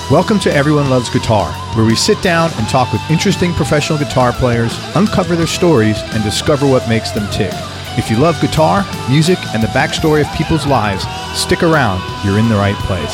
Welcome to Everyone Loves Guitar, where we sit down and talk with interesting professional guitar players, uncover their stories, and discover what makes them tick. If you love guitar, music, and the backstory of people's lives, stick around. You're in the right place.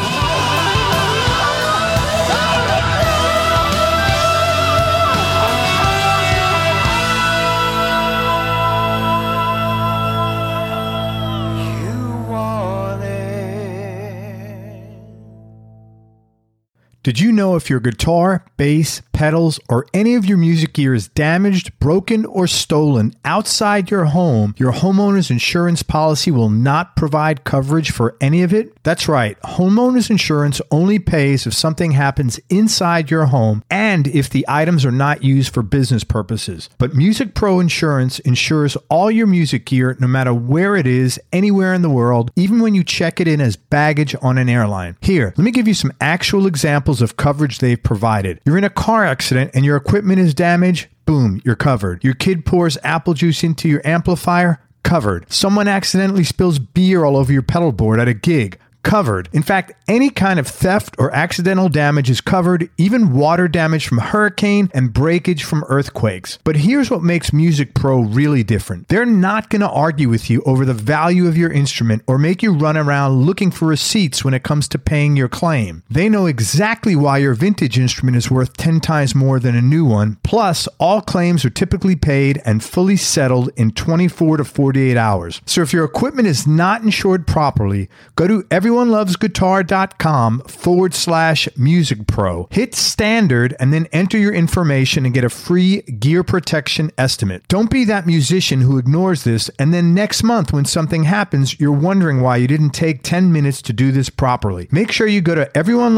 Did you know if your guitar, bass, pedals, or any of your music gear is damaged, broken, or stolen outside your home, your homeowner's insurance policy will not provide coverage for any of it? That's right. Homeowner's insurance only pays if something happens inside your home and if the items are not used for business purposes. But Music Pro Insurance insures all your music gear no matter where it is, anywhere in the world, even when you check it in as baggage on an airline. Here, let me give you some actual examples of coverage they've provided. You're in a car accident and your equipment is damaged, boom, you're covered. Your kid pours apple juice into your amplifier, covered. Someone accidentally spills beer all over your pedal board at a gig, covered. In fact, any kind of theft or accidental damage is covered, even water damage from hurricane and breakage from earthquakes. But here's what makes Music Pro really different. They're not going to argue with you over the value of your instrument or make you run around looking for receipts when it comes to paying your claim. They know exactly why your vintage instrument is worth 10 times more than a new one. Plus, all claims are typically paid and fully settled in 24 to 48 hours. So if your equipment is not insured properly, go to everyonelovesguitar.com/Music Pro. Hit standard and then enter your information and get a free gear protection estimate. Don't be that musician who ignores this and then next month when something happens, you're wondering why you didn't take 10 minutes to do this properly. Make sure you go to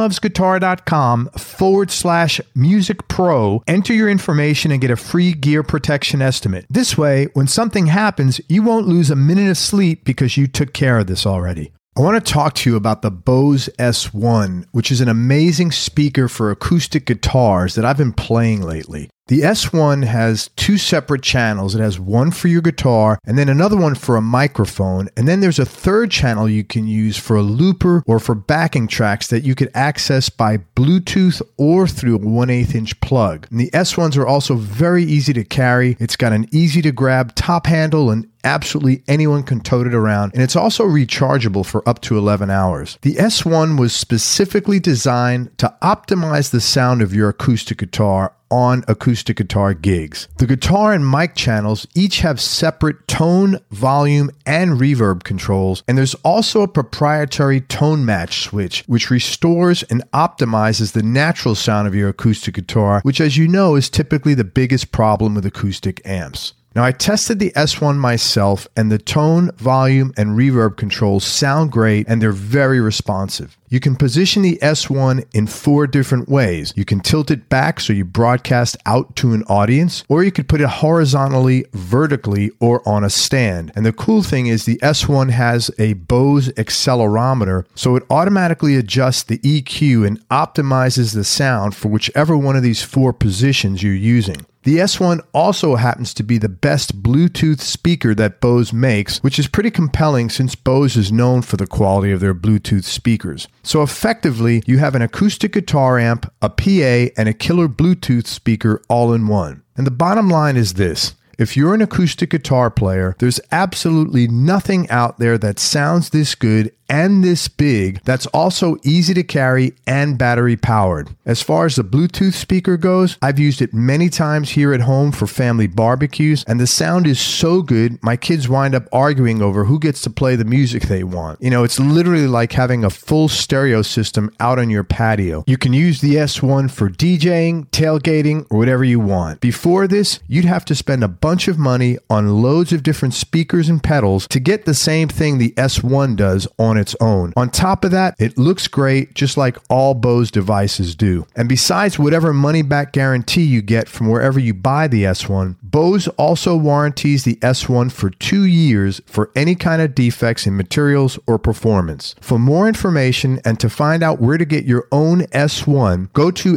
everyonelovesguitar.com/Music Pro, enter your information and get a free gear protection estimate. This way, when something happens, you won't lose a minute of sleep because you took care of this already. I want to talk to you about the Bose S1, which is an amazing speaker for acoustic guitars that I've been playing lately. The S1 has two separate channels. It has one for your guitar and then another one for a microphone. And then there's a third channel you can use for a looper or for backing tracks that you could access by Bluetooth or through a 1/8 inch plug. And the S1s are also very easy to carry. It's got an easy to grab top handle and absolutely anyone can tote it around. And it's also rechargeable for up to 11 hours. The S1 was specifically designed to optimize the sound of your acoustic guitar on acoustic guitar gigs. The guitar and mic channels each have separate tone, volume, and reverb controls, and there's also a proprietary tone match switch, which restores and optimizes the natural sound of your acoustic guitar, which, as you know, is typically the biggest problem with acoustic amps. Now, I tested the S1 myself, and the tone, volume, and reverb controls sound great, and they're very responsive. You can position the S1 in 4 different ways. You can tilt it back so you broadcast out to an audience, or you could put it horizontally, vertically, or on a stand. And the cool thing is the S1 has a Bose accelerometer, so it automatically adjusts the EQ and optimizes the sound for whichever one of these 4 positions you're using. The S1 also happens to be the best Bluetooth speaker that Bose makes, which is pretty compelling since Bose is known for the quality of their Bluetooth speakers. So effectively, you have an acoustic guitar amp, a PA, and a killer Bluetooth speaker all in one. And the bottom line is this. If you're an acoustic guitar player, there's absolutely nothing out there that sounds this good and this big that's also easy to carry and battery powered. As far as the Bluetooth speaker goes, I've used it many times here at home for family barbecues, and the sound is so good, my kids wind up arguing over who gets to play the music they want. You know, it's literally like having a full stereo system out on your patio. You can use the S1 for DJing, tailgating, or whatever you want. Before this, you'd have to spend a bunch of money on loads of different speakers and pedals to get the same thing the S1 does on its own. On top of that, it looks great just like all Bose devices do. And besides whatever money back guarantee you get from wherever you buy the S1, Bose also warranties the S1 for 2 years for any kind of defects in materials or performance. For more information and to find out where to get your own S1, go to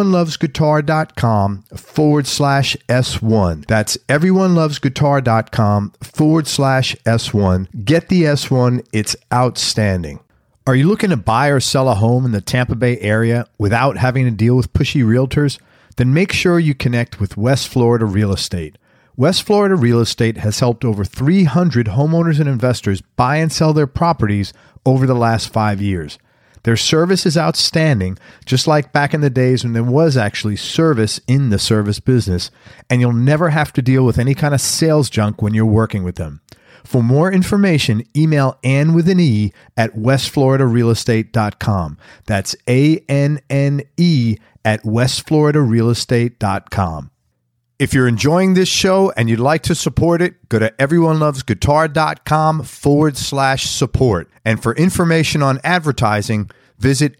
everyonelovesguitar.com/S1. That's everyonelovesguitar.com/S1. Get the S1. It's outstanding. Are you looking to buy or sell a home in the Tampa Bay area without having to deal with pushy realtors? Then make sure you connect with West Florida Real Estate. West Florida Real Estate has helped over 300 homeowners and investors buy and sell their properties over the last 5 years. Their service is outstanding, just like back in the days when there was actually service in the service business, and you'll never have to deal with any kind of sales junk when you're working with them. For more information, email Ann with an E at westfloridarealestate.com. That's ANNE at westfloridarealestate.com. If you're enjoying this show and you'd like to support it, go to everyonelovesguitar.com/support. And for information on advertising, visit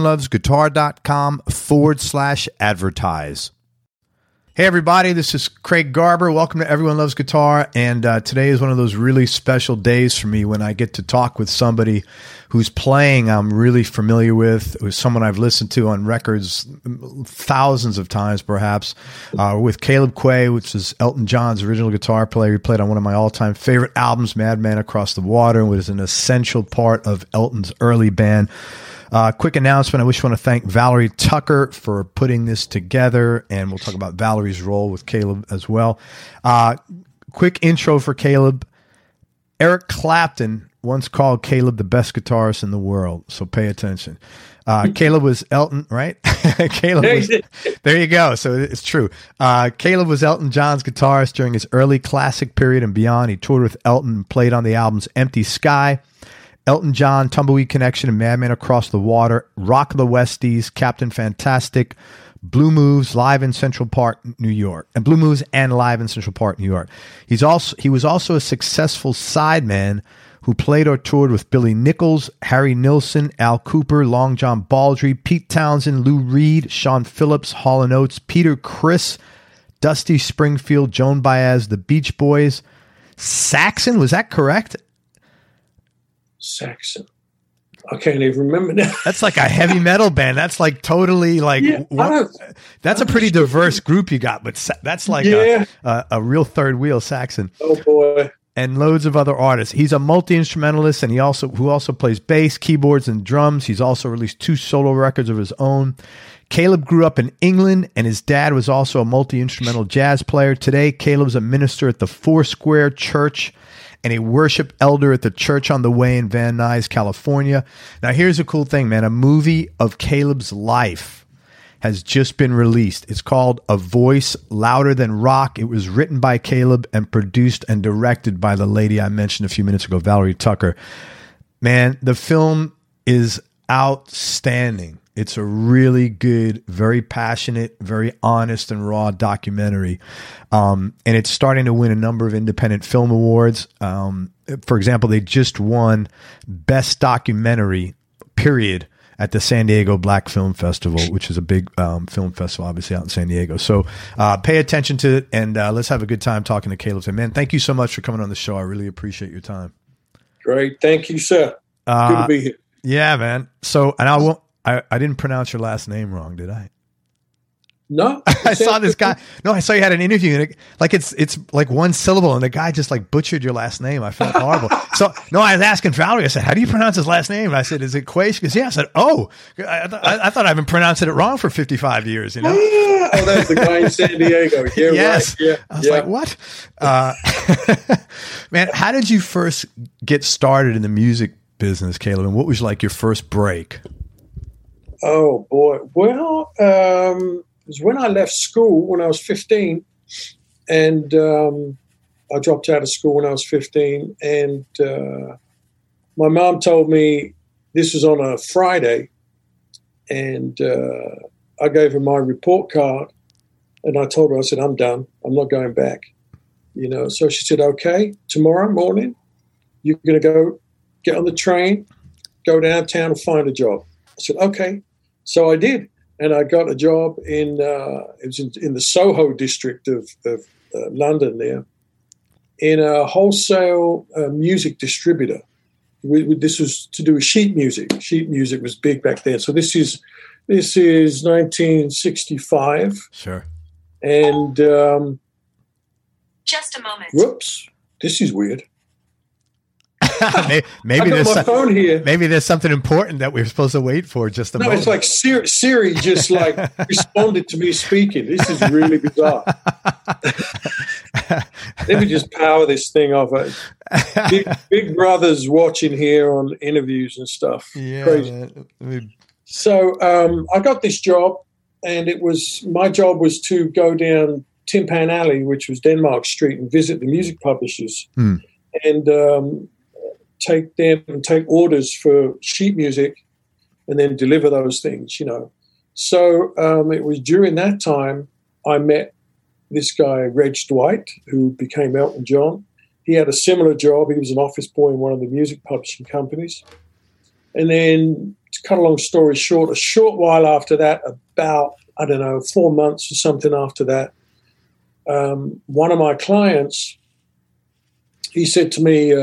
everyonelovesguitar.com/advertise. Hey everybody, this is Craig Garber. Welcome to Everyone Loves Guitar. And today is one of those really special days for me when I get to talk with somebody whose playing I'm really familiar with, who's someone I've listened to on records thousands of times perhaps, with Caleb Quaye, which is Elton John's original guitar player. He played on one of my all-time favorite albums, Madman Across the Water, and was an essential part of Elton's early band. Quick announcement. I want to thank Valerie Tucker for putting this together, and we'll talk about Valerie's role with Caleb as well. Quick intro for Caleb. Eric Clapton once called Caleb the best guitarist in the world, so pay attention. Caleb was Elton, right? There you go. So it's true. Caleb was Elton John's guitarist during his early classic period and beyond. He toured with Elton and played on the albums Empty Sky, Elton John, Tumbleweed Connection, and Madman Across the Water, Rock of the Westies, Captain Fantastic, Blue Moves, live in Central Park, New York, and Blue Moves and live in Central Park, New York. He was also a successful sideman who played or toured with Billy Nichols, Harry Nilsson, Al Cooper, Long John Baldry, Pete Townsend, Lou Reed, Sean Phillips, Hall & Oates, Peter Criss, Dusty Springfield, Joan Baez, the Beach Boys, Saxon. Was that correct? Saxon. I can't even remember now. That's like a heavy metal band. That's like totally like, that's a pretty diverse group you got, but that's like a real third wheel Saxon. Oh boy. And loads of other artists. He's a multi-instrumentalist, and who also plays bass, keyboards, and drums. He's also released 2 solo records of his own. Caleb grew up in England, and his dad was also a multi-instrumental jazz player. Today, Caleb's a minister at the Foursquare Church and a worship elder at the Church on the Way in Van Nuys, California. Now, here's a cool thing, man. A movie of Caleb's life has just been released. It's called A Voice Louder Than Rock. It was written by Caleb and produced and directed by the lady I mentioned a few minutes ago, Valerie Tucker. Man, the film is outstanding. It's a really good, very passionate, very honest and raw documentary. And it's starting to win a number of independent film awards. For example, they just won Best Documentary, period, at the San Diego Black Film Festival, which is a big film festival, obviously, out in San Diego. So pay attention to it, and let's have a good time talking to Caleb. So, man, thank you so much for coming on the show. I really appreciate your time. Great. Thank you, sir. Good to be here. Yeah, man. So, and I didn't pronounce your last name wrong, did I? No. I saw this guy. No, I saw you had an interview, and it's like one syllable, and the guy just like butchered your last name. I felt horrible. So, no, I was asking Valerie. I said, "How do you pronounce his last name?" And I said, "Is it Quaye?" She goes, "Yeah." I said, "Oh, I thought I've been pronouncing it wrong for 55 years." You know? Oh, that's the guy in San Diego. Yeah, yes. Right. Yeah. I was like, "What?" Man, how did you first get started in the music business, Caleb? And what was like your first break? Oh boy. Well, it was when I left school when I was 15, and I dropped out of school when I was 15, and my mom told me this was on a Friday, and I gave her my report card, and I told her, I said, I'm done. I'm not going back. You know, so she said, okay, tomorrow morning, you're going to go get on the train, go downtown and find a job. I said, okay. So I did. And I got a job in the Soho district of London there, in a wholesale music distributor. This was to do with sheet music. Sheet music was big back then. So this is 1965. Sure. And just a moment. Whoops, this is weird. maybe I got my phone here. Maybe there's something important that we're supposed to wait for just a moment. It's like Siri just like responded to me speaking. This is really bizarre. Let me just power this thing off. Big Brother's watching here on interviews and stuff. Yeah. Crazy. So I got this job, and my job was to go down Timpan Alley, which was Denmark Street, and visit the music publishers and take orders for sheet music and then deliver those things, So it was during that time I met this guy, Reg Dwight, who became Elton John. He had a similar job. He was an office boy in one of the music publishing companies. And then, to cut a long story short, a short while after that, about, 4 months or something after that, one of my clients, he said to me,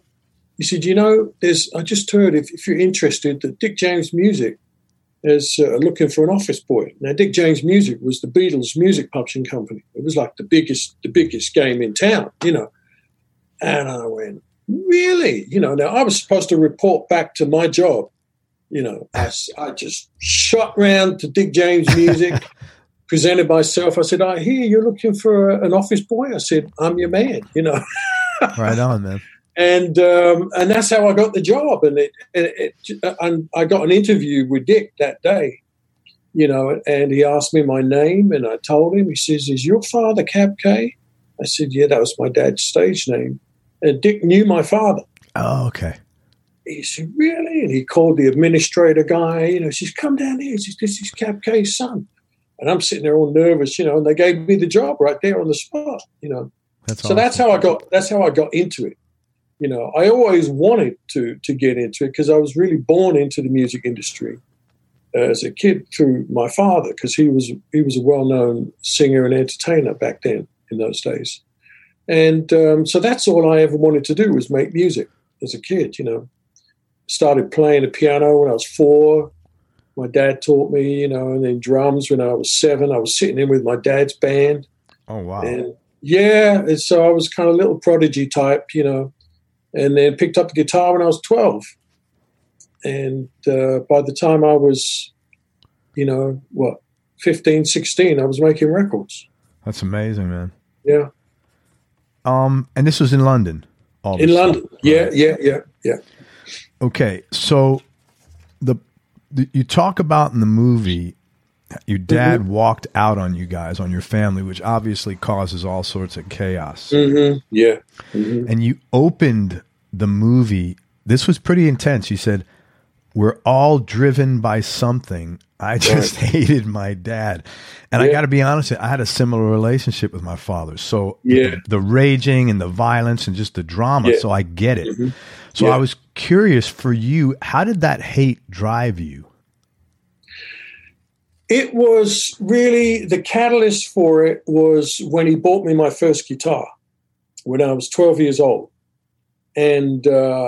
I just heard if you're interested that Dick James Music is looking for an office boy. Now, Dick James Music was the Beatles' music publishing company. It was like the biggest game in town, And I went, really? Now I was supposed to report back to my job. I just shot round to Dick James Music, presented myself. I said, I hear you're looking for an office boy. I said, I'm your man, Right on, man. And that's how I got the job. And I got an interview with Dick that day, and he asked me my name, and I told him. He says, is your father Cab K? I said, yeah, that was my dad's stage name. And Dick knew my father. Oh, okay. He said, really? And he called the administrator guy, he says, come down here. He says, this is Cab K's son. And I'm sitting there all nervous, and they gave me the job right there on the spot, That's awesome. That's how I got into it. I always wanted to get into it because I was really born into the music industry as a kid through my father, because he was a well-known singer and entertainer back then in those days. And so that's all I ever wanted to do was make music as a kid, Started playing the piano when I was 4. My dad taught me, and then drums when I was 7. I was sitting in with my dad's band. Oh, wow. And so I was kind of a little prodigy type, and then picked up the guitar when I was 12. And by the time I was, 15, 16, I was making records. That's amazing, man. Yeah. And this was in London? In London. Yeah. Okay. So you talk about in the movie, your dad walked out on you guys, on your family, which obviously causes all sorts of chaos. Mm-hmm. Yeah. Mm-hmm. And you opened the movie. This was pretty intense. You said, we're all driven by something. I just hated my dad. And I got to be honest, I had a similar relationship with my father. So the raging and the violence and just the drama. So I get it. Mm-hmm. So I was curious for you, how did that hate drive you? It was really, the catalyst for it was when he bought me my first guitar when I was 12 years old. And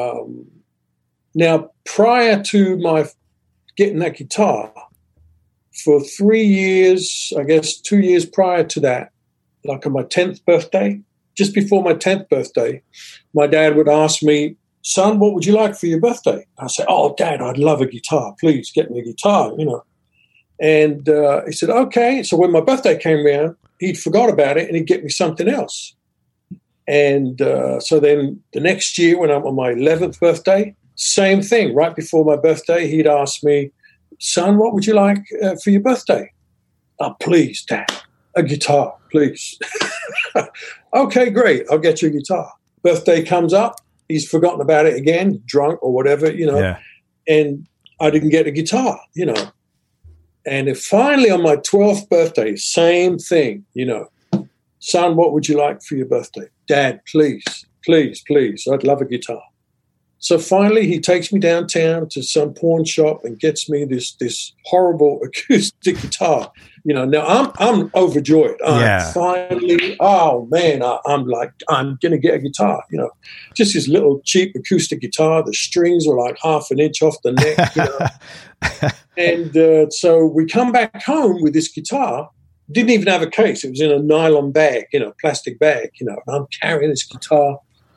now prior to my getting that guitar, for 3 years, I guess 2 years prior to that, like on my 10th birthday, just before my 10th birthday, my dad would ask me, son, what would you like for your birthday? I said, oh, Dad, I'd love a guitar. Please get me a guitar, And he said, okay. So when my birthday came around, he'd forgot about it and he'd get me something else. And so then the next year when I'm on my 11th birthday, same thing. Right before my birthday, he'd ask me, son, what would you like for your birthday? Oh, please, Dad, a guitar, please. Okay, great. I'll get you a guitar. Birthday comes up. He's forgotten about it again, drunk or whatever, and I didn't get a guitar, And then finally on my 12th birthday, same thing, son, what would you like for your birthday? Dad, please, please, please, I'd love a guitar. So finally he takes me downtown to some pawn shop and gets me this horrible acoustic guitar. Now I'm overjoyed. Finally, oh man, I'm like, I'm going to get a guitar, just this little cheap acoustic guitar. The strings are like half an inch off the neck, And so we come back home with this guitar. Didn't even have a case. It was in a nylon bag, plastic bag, and I'm carrying this guitar,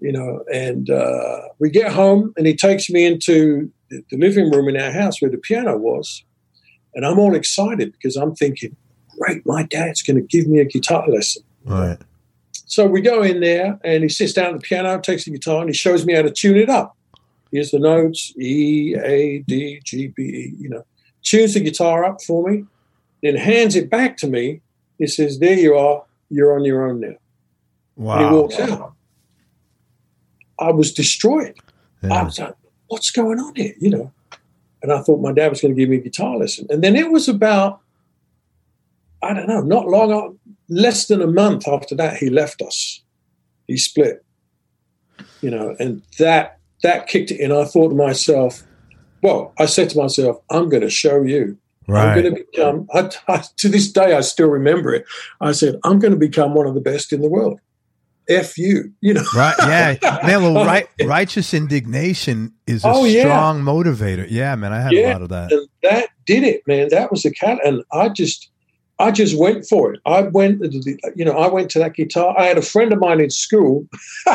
and we get home and he takes me into the living room in our house where the piano was. And I'm all excited because I'm thinking, great, my dad's going to give me a guitar lesson. Right. So we go in there and he sits down at the piano, takes the guitar, and he shows me how to tune it up. Here's the notes, E, A, D, G, B, E, tunes the guitar up for me, then hands it back to me. He says, there you are, you're on your own now. Wow. And he walks out. I was destroyed. Yeah. I was like, what's going on here, And I thought my dad was going to give me a guitar lesson. And then it was about, I don't know, not long, less than a month after that, he left us. He split, and that kicked it in. I thought to myself, I said to myself, I'm going to show you. Right. I'm going to become, to this day, I still remember it. I said, I'm going to become one of the best in the world. F you, Right. Yeah. Man, well, righteous indignation is a strong motivator. Yeah, man. I had a lot of that. And that did it, man. That was the cat. And I just went for it. I went to that guitar. I had a friend of mine in school.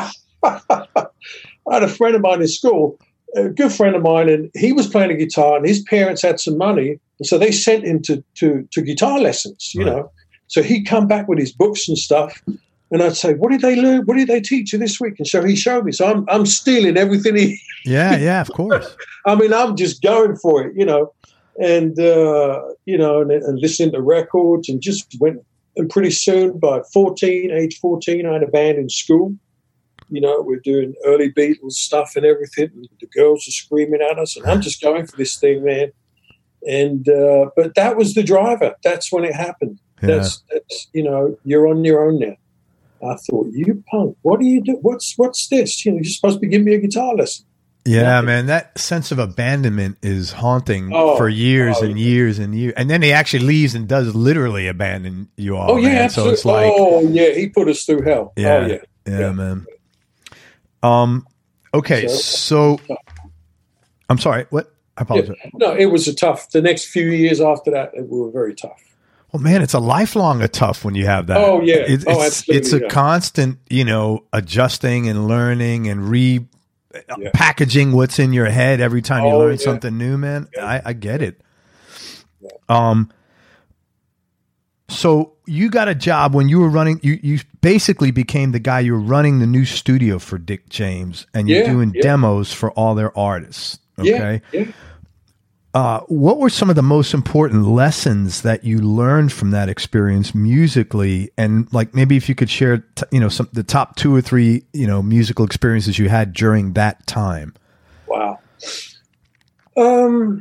A good friend of mine, and he was playing a guitar, and his parents had some money, and so they sent him to guitar lessons, So he'd come back with his books and stuff, and I'd say, "What did they learn? What did they teach you this week?" And so he showed me. So I'm stealing everything he. Yeah, of course. I mean, I'm just going for it, and listening to records, and just went. And pretty soon, by age 14, I had a band in school. We're doing early Beatles stuff and everything. And the girls are screaming at us, and I'm just going for this thing, man. And but that was the driver. That's when it happened. Yeah. That's you're on your own now. I thought, you punk, what do you do? What's this? You're supposed to be giving me a guitar lesson. Yeah, man, that sense of abandonment is haunting for years and years and years. And then he actually leaves and does literally abandon you all. Oh, yeah, man. absolutely. So it's like, he put us through hell. Yeah, man. Okay, so I'm sorry, what? I apologize. Yeah. No, it was the next few years after that, were very tough. Well, man, it's a lifelong tough when you have that. Oh, yeah. Absolutely. It's a constant, adjusting and learning and packaging what's in your head every time you learn something new, man. Yeah. I get it. Yeah. So you got a job when you were running, you basically became the guy, you were running the new studio for Dick James, and you're doing demos for all their artists. Okay. Yeah. What were some of the most important lessons that you learned from that experience musically? And like, maybe if you could share, the top 2 or 3, musical experiences you had during that time. Wow. Well,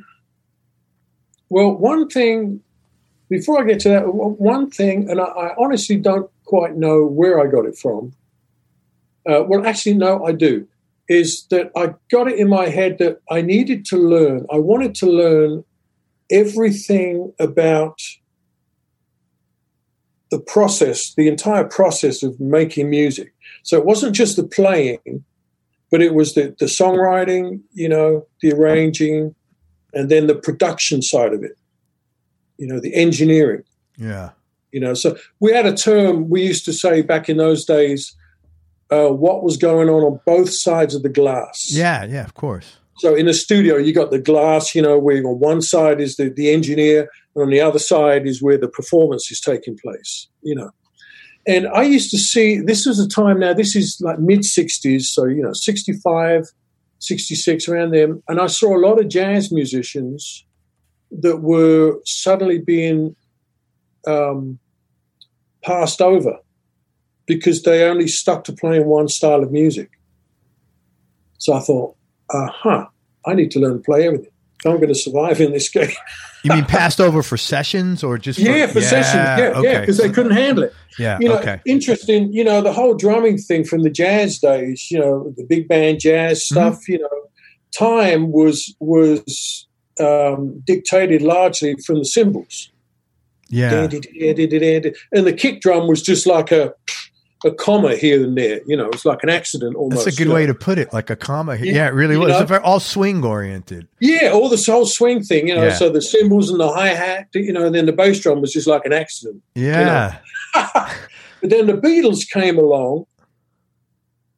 one thing, before I get to that, one thing, and I honestly don't quite know where I got it from. Well, actually, no, I do. Is that I got it in my head that I needed to learn. I wanted to learn everything about the process, the entire process of making music. So it wasn't just the playing, but it was the songwriting, the arranging, and then the production side of it, the engineering. Yeah. So we had a term we used to say back in those days, what was going on both sides of the glass. Yeah, of course. So in a studio, you got the glass, where on one side is the engineer, and on the other side is where the performance is taking place, And I used to see, this was a time now, this is like mid-60s, so, 65, 66, around there. And I saw a lot of jazz musicians that were suddenly being passed over, because they only stuck to playing one style of music. So I thought, I need to learn to play everything. I'm going to survive in this game. You mean passed over for sessions or just for sessions? Yeah, because they couldn't handle it. Yeah, okay. Interesting, the whole drumming thing from the jazz days, the big band jazz stuff, time was dictated largely from the cymbals. Yeah. And the kick drum was just like a comma here and there, it's like an accident almost. That's a good way to put it, like a comma here. Yeah, it really was. It's all swing oriented. Yeah, all this whole swing thing, so the cymbals and the hi-hat, and then the bass drum was just like an accident. Yeah. But then the Beatles came along,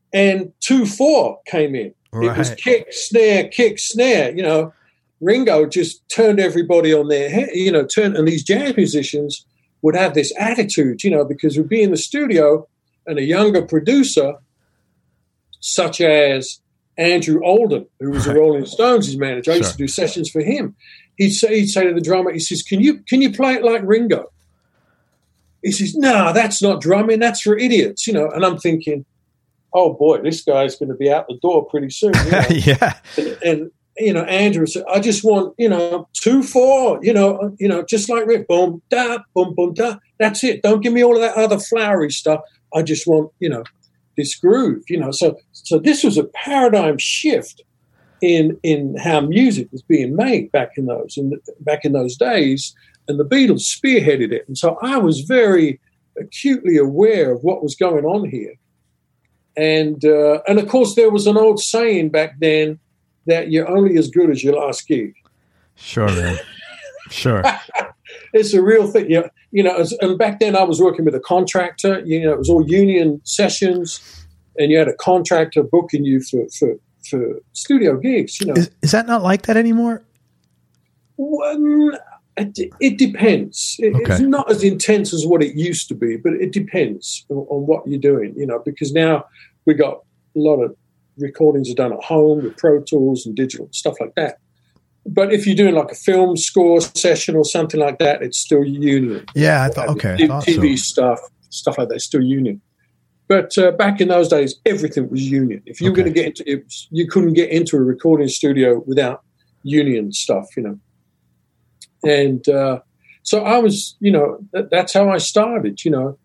and 2/4 came in. Right. It was kick, snare. You know, Ringo just turned everybody on their head. You know, and these jazz musicians would have this attitude. You know, because we'd be in the studio, and a younger producer, such as Andrew Oldham, who was the Rolling Stones' manager, I used to do sessions for him. He'd say to the drummer, he says, "Can you play it like Ringo?" He says, "No, that's not drumming. That's for idiots." You know, and I'm thinking, oh boy, this guy's going to be out the door pretty soon. You know? Yeah. And you know, Andrew said, "I just want 2/4. You know, just like Rick, boom da, boom boom da. That's it. Don't give me all of that other flowery stuff. I just want this groove. You know." So this was a paradigm shift in how music was being made back in those days, and the Beatles spearheaded it. And so I was very acutely aware of what was going on here. And of course, there was an old saying back then that you're only as good as your last gig. Sure, man. Sure. It's a real thing. And back then I was working with a contractor. You know, it was all union sessions, and you had a contractor booking you for studio gigs. You know, is that not like that anymore? Well, it depends. It's not as intense as what it used to be, but it depends on what you're doing. You know, because now we got a lot of recordings are done at home with Pro Tools and digital stuff like that. But if you're doing like a film score session or something like that, it's still union. Yeah, I thought TV stuff like that, still union. But back in those days, everything was union. If you were going to get into it, you couldn't get into a recording studio without union stuff, you know. And so I was, that's how I started,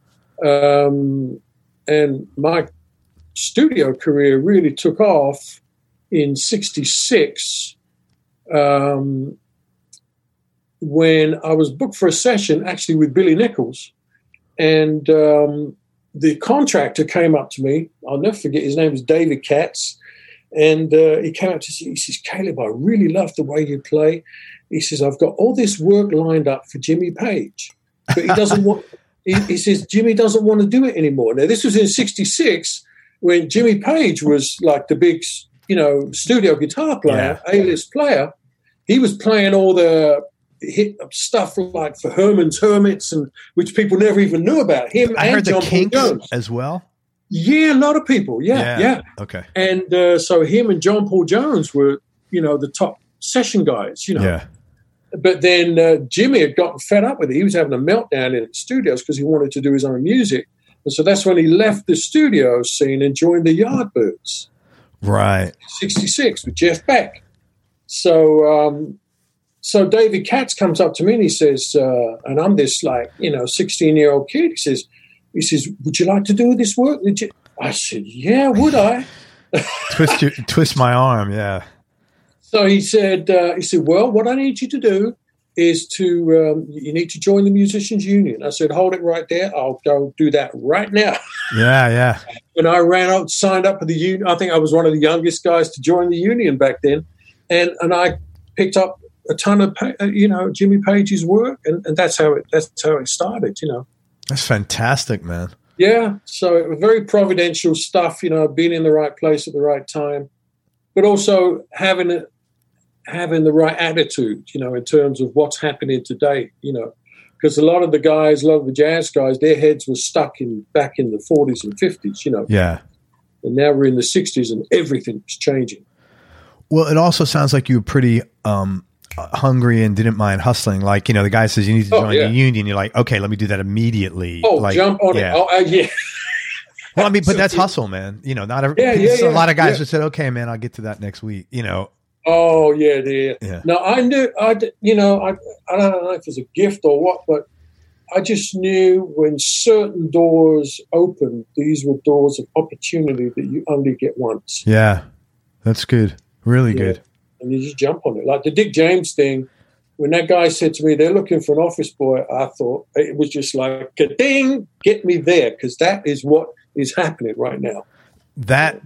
and my studio career really took off in '66 when I was booked for a session actually with Billy Nichols, and the contractor came up to me. I'll never forget, his name was David Katz, and he came up to me, he says, "Caleb, I really love the way you play." He says, "I've got all this work lined up for Jimmy Page, but he doesn't want." He says, "Jimmy doesn't want to do it anymore." Now, this was in '66 when Jimmy Page was like the big, studio guitar player, A-list player. He was playing all the hit stuff like for Herman's Hermits, and which people never even knew about. Him I and heard John the Paul Kinks Jones as well. Yeah, a lot of people. Yeah. Okay. And so him and John Paul Jones were, the top session guys. Yeah. But then Jimmy had gotten fed up with it. He was having a meltdown in the studios because he wanted to do his own music. And so that's when he left the studio scene and joined the Yardbirds. Right. 66 with Jeff Beck. So David Katz comes up to me and he says, and I'm this 16-year-old kid. He says, "Would you like to do this work?" I said, "Yeah, would I?" Twist my arm. Yeah. So he said, "Well, what I need you to do is you need to join the Musicians Union." I said, "Hold it right there. I'll go do that right now." Yeah. When I ran out, signed up for the union, I think I was one of the youngest guys to join the union back then. And I picked up a ton of, Jimmy Page's work. And that's how it started, That's fantastic, man. Yeah. So it was very providential stuff, being in the right place at the right time, but also having the right attitude, in terms of what's happening today, because a lot of the jazz guys, their heads were stuck back in the 40s and 50s, Yeah. And now we're in the 60s and everything's changing. Well, it also sounds like you were pretty hungry and didn't mind hustling. Like, the guy says you need to join the union. You're like, okay, let me do that immediately. Jump on it. Oh, yeah. Well, I mean, but that's hustle, man. Not every. A lot of guys just said, "Okay, man, I'll get to that next week." Oh yeah. No, I knew. I don't know if it was a gift or what, but I just knew when certain doors opened, these were doors of opportunity that you only get once. Yeah, that's good. Really good. And you just jump on it, like the Dick James thing. When that guy said to me, "They're looking for an office boy," I thought it was just like, "Ding, get me there," because that is what is happening right now. That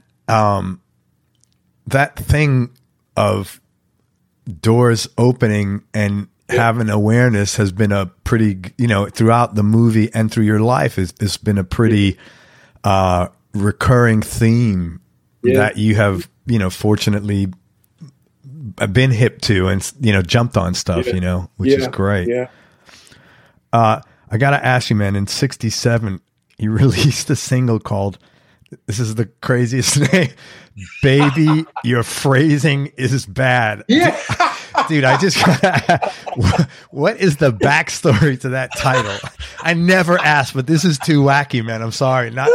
thing of doors opening and having awareness has been a pretty, throughout the movie and through your life, it's been a pretty recurring theme that you have, fortunately been hip to and, jumped on stuff, which is great. Yeah. I got to ask you, man, in 1967, you released a single called, this is the craziest name, Baby, Your Phrasing is Bad. Yeah. Dude, I just what is the backstory to that title? I never asked, but this is too wacky, man. I'm sorry. Not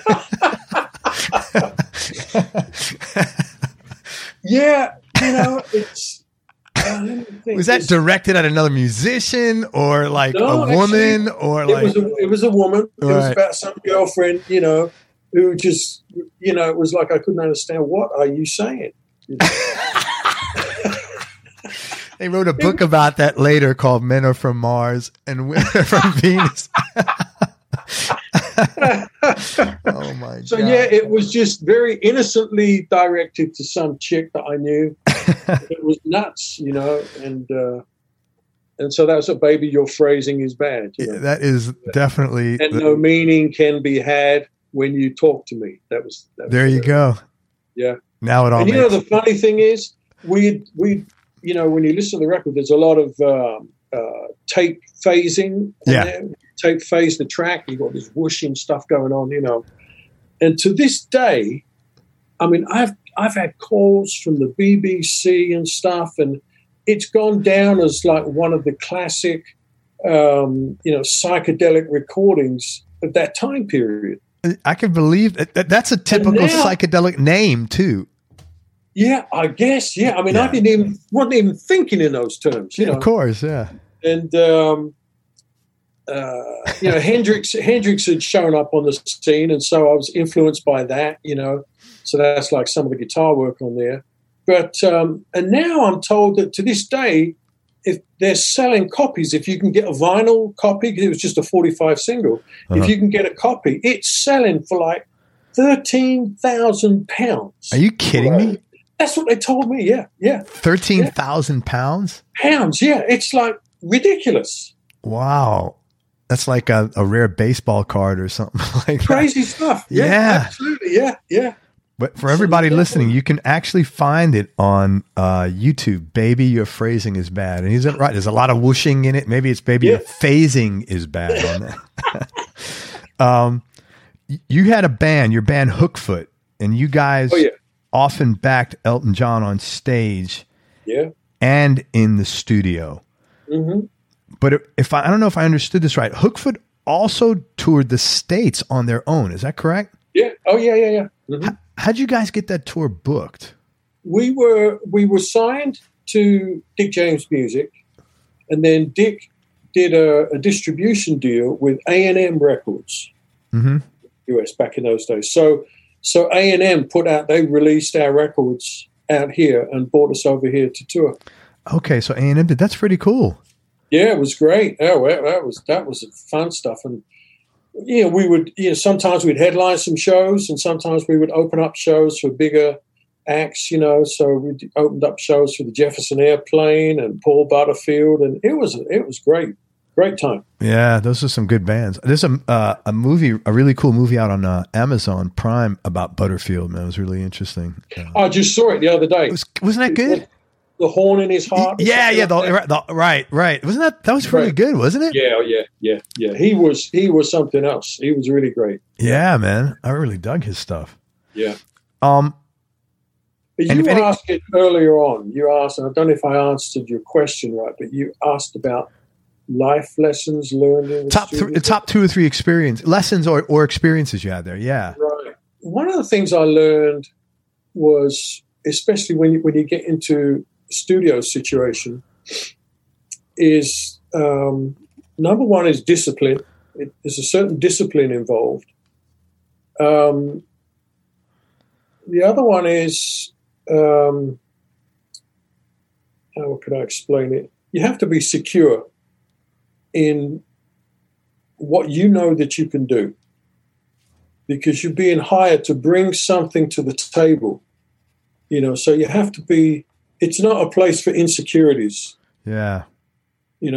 Yeah, it's was that directed at another musician or like a woman or like it was a woman. It was about some girlfriend, who just it was like I couldn't understand, what are you saying? They wrote a book about that later called Men Are From Mars and Women Are From Venus. Oh my God. So yeah, it was just very innocently directed to some chick that I knew. It was nuts, and so that's what Baby, Your Phrasing is Bad. Yeah, that is definitely no meaning can be had when you talk to me. That was there you go. Yeah. Now it all and makes the funny thing is we when you listen to the record, there's a lot of tape phasing. Yeah. Tape phase the track. You've got this whooshing stuff going on, And to this day, I mean, I've had calls from the BBC and stuff, and it's gone down as like one of the classic, psychedelic recordings of that time period. I can believe that's a typical psychedelic name too. Yeah, I guess. Yeah, I mean, I wasn't even thinking in those terms. Of course, yeah. And Hendrix had shown up on the scene, and so I was influenced by that. So that's like some of the guitar work on there. But and now I'm told that to this day, if they're selling copies, if you can get a vinyl copy, because it was just a 45 single, if you can get a copy, it's selling for like £13,000. Are you kidding me? That's what they told me. Yeah. 13,000 pounds? Pounds, yeah. It's like ridiculous. Wow. That's like a rare baseball card or something like that. Crazy stuff. Yeah. Absolutely. Yeah. But for everybody listening, you can actually find it on YouTube. Baby, Your Phrasing is Bad. And he's right. There's a lot of whooshing in it. Maybe it's Baby, Your Phasing is Bad on that. You had a band, your band Hookfoot, and you guys often backed Elton John on stage and in the studio. Mm-hmm. But I don't know if I understood this right, Hookfoot also toured the States on their own. Is that correct? Yeah. Oh, yeah. Mm-hmm. How'd you guys get that tour booked? We were signed to Dick James Music, and then Dick did a distribution deal with A&M Records, US back in those days. So A&M they released our records out here and brought us over here to tour. Okay, so A&M did. That's pretty cool. Yeah, it was great. Oh, that was fun stuff. And we would sometimes we'd headline some shows, and sometimes we would open up shows for bigger acts. So we opened up shows for the Jefferson Airplane and Paul Butterfield, and it was great. Great time. Yeah, those are some good bands. There's a movie, a really cool movie out on Amazon Prime about Butterfield, man. It was really interesting. I just saw it the other day. Wasn't that good? The Horn in His Heart. Yeah. Right. Wasn't that was really good, wasn't it? Yeah. He was something else. He was really great. Yeah, man. I really dug his stuff. Yeah. You asked it earlier on. You asked, and I don't know if I answered your question right, but you asked about life lessons learned in the top 2 or 3 lessons or experiences you had there. Yeah. Right. One of the things I learned was, especially when you get into a studio situation, is number one is discipline. There's a certain discipline involved. The other one is, how could I explain it? You have to be secure in what you know that you can do, because you're being hired to bring something to the table, so you have to be, it's not a place for insecurities. Yeah.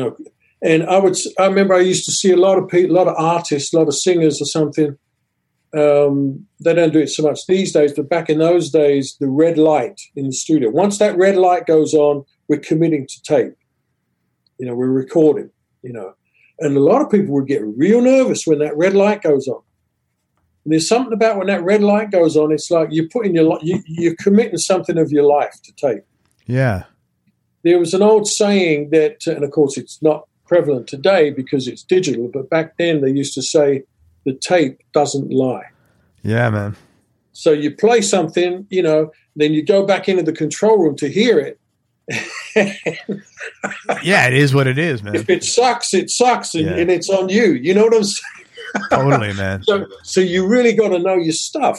And I remember I used to see a lot of people, a lot of artists, a lot of singers or something, They don't do it so much these days, but back in those days, the red light in the studio. Once that red light goes on, we're committing to tape. We're recording. And a lot of people would get real nervous when that red light goes on. And there's something about when that red light goes on, it's like you're putting you're committing something of your life to tape. Yeah. There was an old saying that, and of course it's not prevalent today because it's digital, but back then they used to say the tape doesn't lie. Yeah, man. So you play something, then you go back into the control room to hear it. Yeah, it is what it is, man. If it sucks, it sucks, and it's on you. You know what I'm saying? Totally, man. So you really got to know your stuff,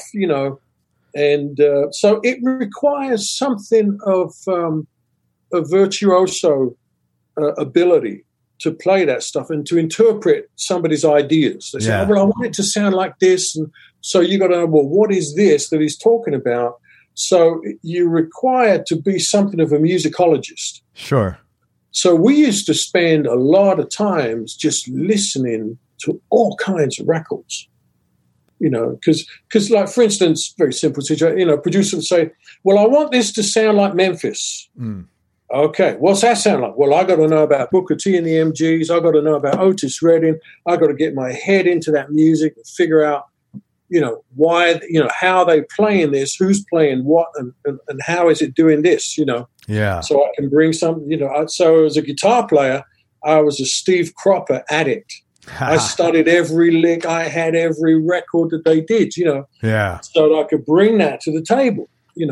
and so it requires something of a virtuoso ability to play that stuff and to interpret somebody's ideas. They say, well, I want it to sound like this, and so you got to know, well, what is this that he's talking about? So you're required to be something of a musicologist. Sure. So we used to spend a lot of times just listening to all kinds of records, because like, for instance, very simple situation, a producer would say, well, I want this to sound like Memphis. Mm. Okay, what's that sound like? Well, I got to know about Booker T and the MGs. I got to know about Otis Redding. I got to get my head into that music and figure out, why, how they playing this, who's playing what, and how is it doing this, Yeah. So I can bring something, so as a guitar player, I was a Steve Cropper addict. I studied every lick. I had every record that they did, Yeah. So that I could bring that to the table,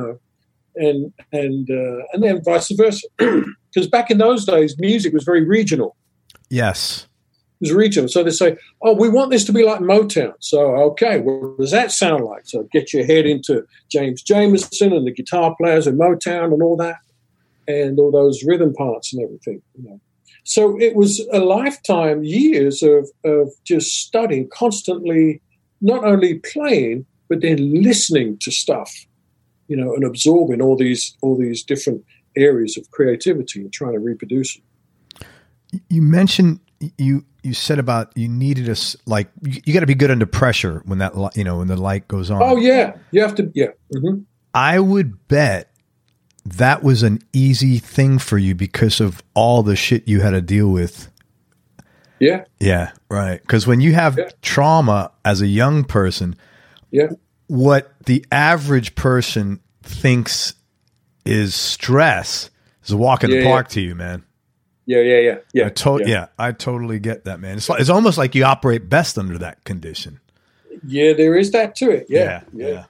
and then vice versa. Because back in those days, music was very regional. Yes. It was regional. So they say, oh, we want this to be like Motown. So, okay, what does that sound like? So get your head into James Jamerson and the guitar players in Motown and all that, and all those rhythm parts and everything. So it was a lifetime, years of just studying, constantly, not only playing, but then listening to stuff, and absorbing all these different areas of creativity and trying to reproduce it. You mentioned you said about you needed you got to be good under pressure when that when the light goes on. Oh yeah, you have to. Yeah, mm-hmm. I would bet that was an easy thing for you because of all the shit you had to deal with. Yeah, yeah, right. Because when you have trauma as a young person, what the average person thinks is stress is a walk in the park to you, man. Yeah. I totally get that, man. It's almost like you operate best under that condition. Yeah, there is that to it. Yeah.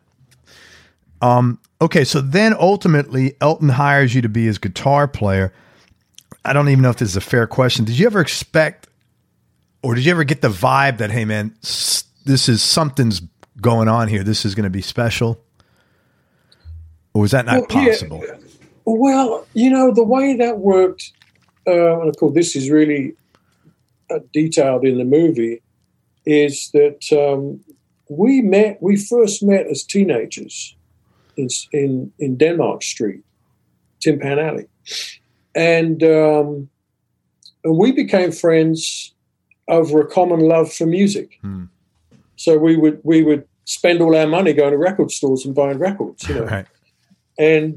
Okay, so then ultimately Elton hires you to be his guitar player. I don't even know if this is a fair question. Did you ever expect, or did you ever get the vibe that, hey, man, something's going on here. This is going to be special? Or was that not possible? Yeah. Well, the way that worked, and of course, this is really detailed in the movie, is that we first met as teenagers in Denmark Street, Tin Pan Alley, and we became friends over a common love for music. So we would spend all our money going to record stores and buying records, Right. And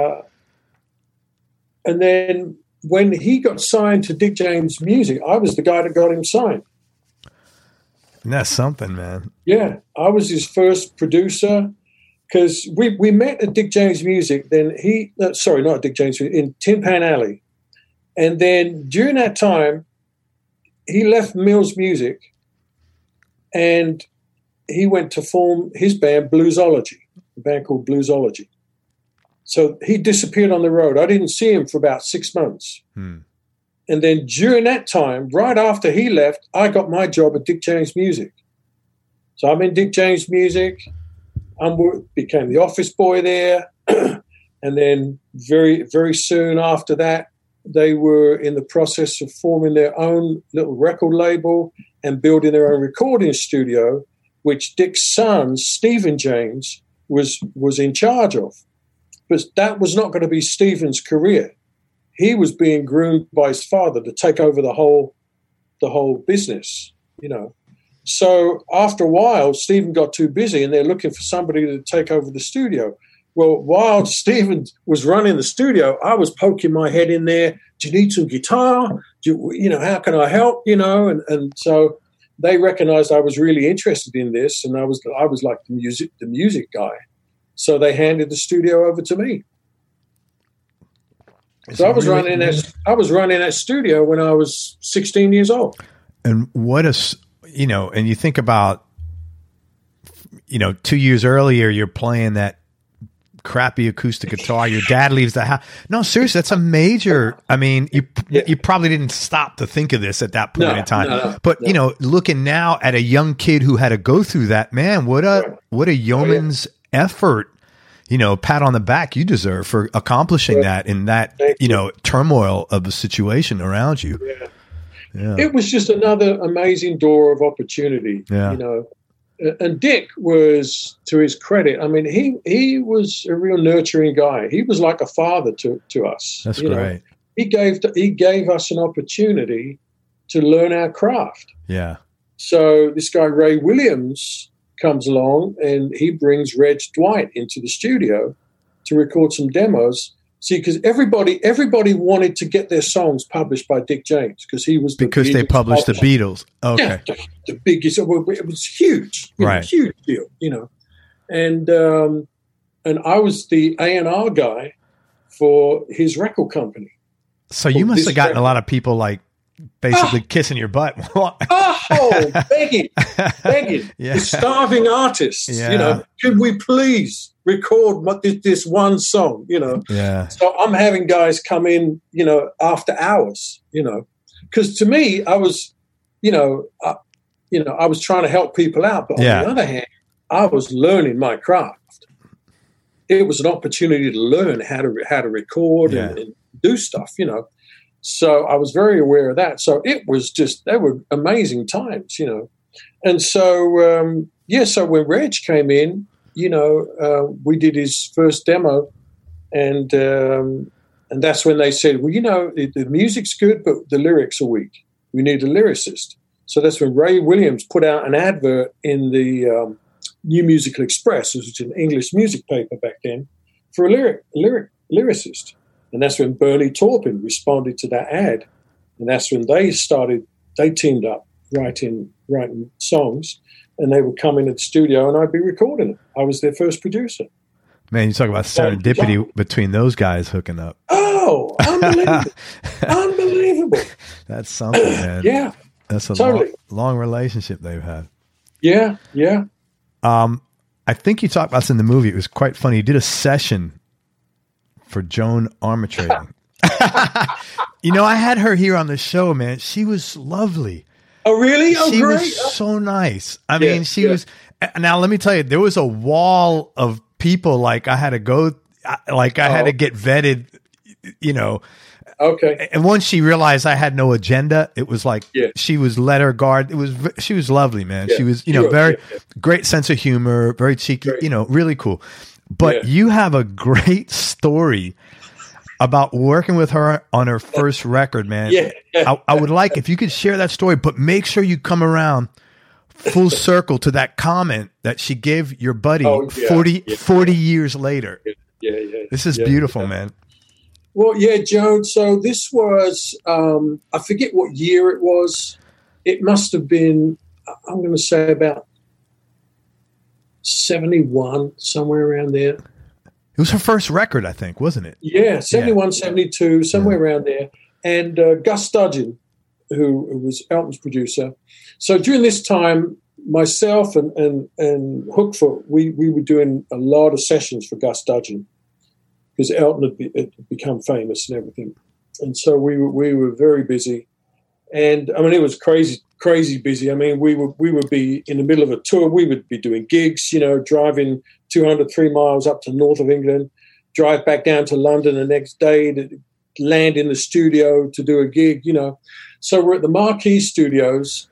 then when he got signed to Dick James Music, I was the guy that got him signed. And that's something, man. Yeah, I was his first producer because we met at Dick James Music. Then not Dick James, in Tin Pan Alley. And then during that time, he left Mills Music and he went to form his band, Bluesology, a band called Bluesology. So he disappeared on the road. I didn't see him for about 6 months. And then during that time, right after he left, I got my job at Dick James Music. So I'm in Dick James Music. I became the office boy there. And then very, very soon after that, they were in the process of forming their own little record label and building their own recording studio, which Dick's son, Stephen James, was in charge of. But that was not going to be Stephen's career. He was being groomed by his father to take over the whole business, So after a while, Stephen got too busy, and they're looking for somebody to take over the studio. Well, while Stephen was running the studio, I was poking my head in there. Do you need some guitar? How can I help? And so they recognized I was really interested in this, and I was like the music guy. So they handed the studio over to me. So I was running that studio when I was 16 years old. And and you think about, 2 years earlier, you're playing that crappy acoustic guitar. Your dad leaves the house. No, seriously, that's a major. I mean, you probably didn't stop to think of this at that point in time. No, but looking now at a young kid who had to go through that, man, what a yeoman's effort. Pat on the back you deserve for accomplishing that in that turmoil of the situation around you. Yeah. It was just another amazing door of opportunity. Yeah. And Dick was, to his credit, I mean, he was a real nurturing guy. He was like a father to us. That's great. He gave us an opportunity to learn our craft. Yeah. So this guy, Ray Williams, comes along and he brings Reg Dwight into the studio to record some demos. See, because everybody wanted to get their songs published by Dick James because they published the Beatles. Okay, yeah, the biggest. It was huge, right? Huge deal, And I was the A&R guy for his record company. So you must have gotten a lot of people like basically kissing your butt. begging, yeah. The starving artists. Yeah. Could we please record this one song? Yeah. So I'm having guys come in, after hours. Because to me, I was, I was trying to help people out, but on the other hand, I was learning my craft. It was an opportunity to learn how to record and do stuff. So I was very aware of that. So it was they were amazing times, And so, so when Reg came in, we did his first demo, and that's when they said, well, the music's good, but the lyrics are weak. We need a lyricist. So that's when Ray Williams put out an advert in the New Musical Express, which was an English music paper back then, for a lyricist. And that's when Bernie Taupin responded to that ad. And that's when they teamed up writing songs, and they would come into the studio and I'd be recording it. I was their first producer. Man, you talk about serendipity between those guys hooking up. Oh, unbelievable. Unbelievable. That's something, man. Yeah. That's a long relationship they've had. Yeah, yeah. I think you talked about this in the movie. It was quite funny. You did a session for Joan Armatrading. I had her here on the show, man. She was lovely. Oh, really? Oh, she great. was so nice. I mean, she was. Now, let me tell you, there was a wall of people. Like I had to go. Like I had to get vetted. Okay. And once she realized I had no agenda, it was like she was let her guard. She was lovely, man. She was, very great sense of humor, very cheeky. Great. Really cool. But you have a great story about working with her on her first record, man. Yeah. I would like if you could share that story, but make sure you come around full circle to that comment that she gave your buddy 40 years later. Yeah. This is beautiful, man. Well, Joan. So this was, I forget what year it was. It must have been, I'm going to say about 71, somewhere around there. It was her first record, I think, wasn't it? Yeah, 71, 72, somewhere around there. And Gus Dudgeon, who was Elton's producer. So during this time, myself and Hookfoot, we were doing a lot of sessions for Gus Dudgeon because Elton had become famous and everything. And so we were very busy. And, I mean, it was crazy busy. I mean, we would be in the middle of a tour. We would be doing gigs, driving 203 miles up to north of England, drive back down to London the next day to land in the studio to do a gig, So we're at the Marquee Studios,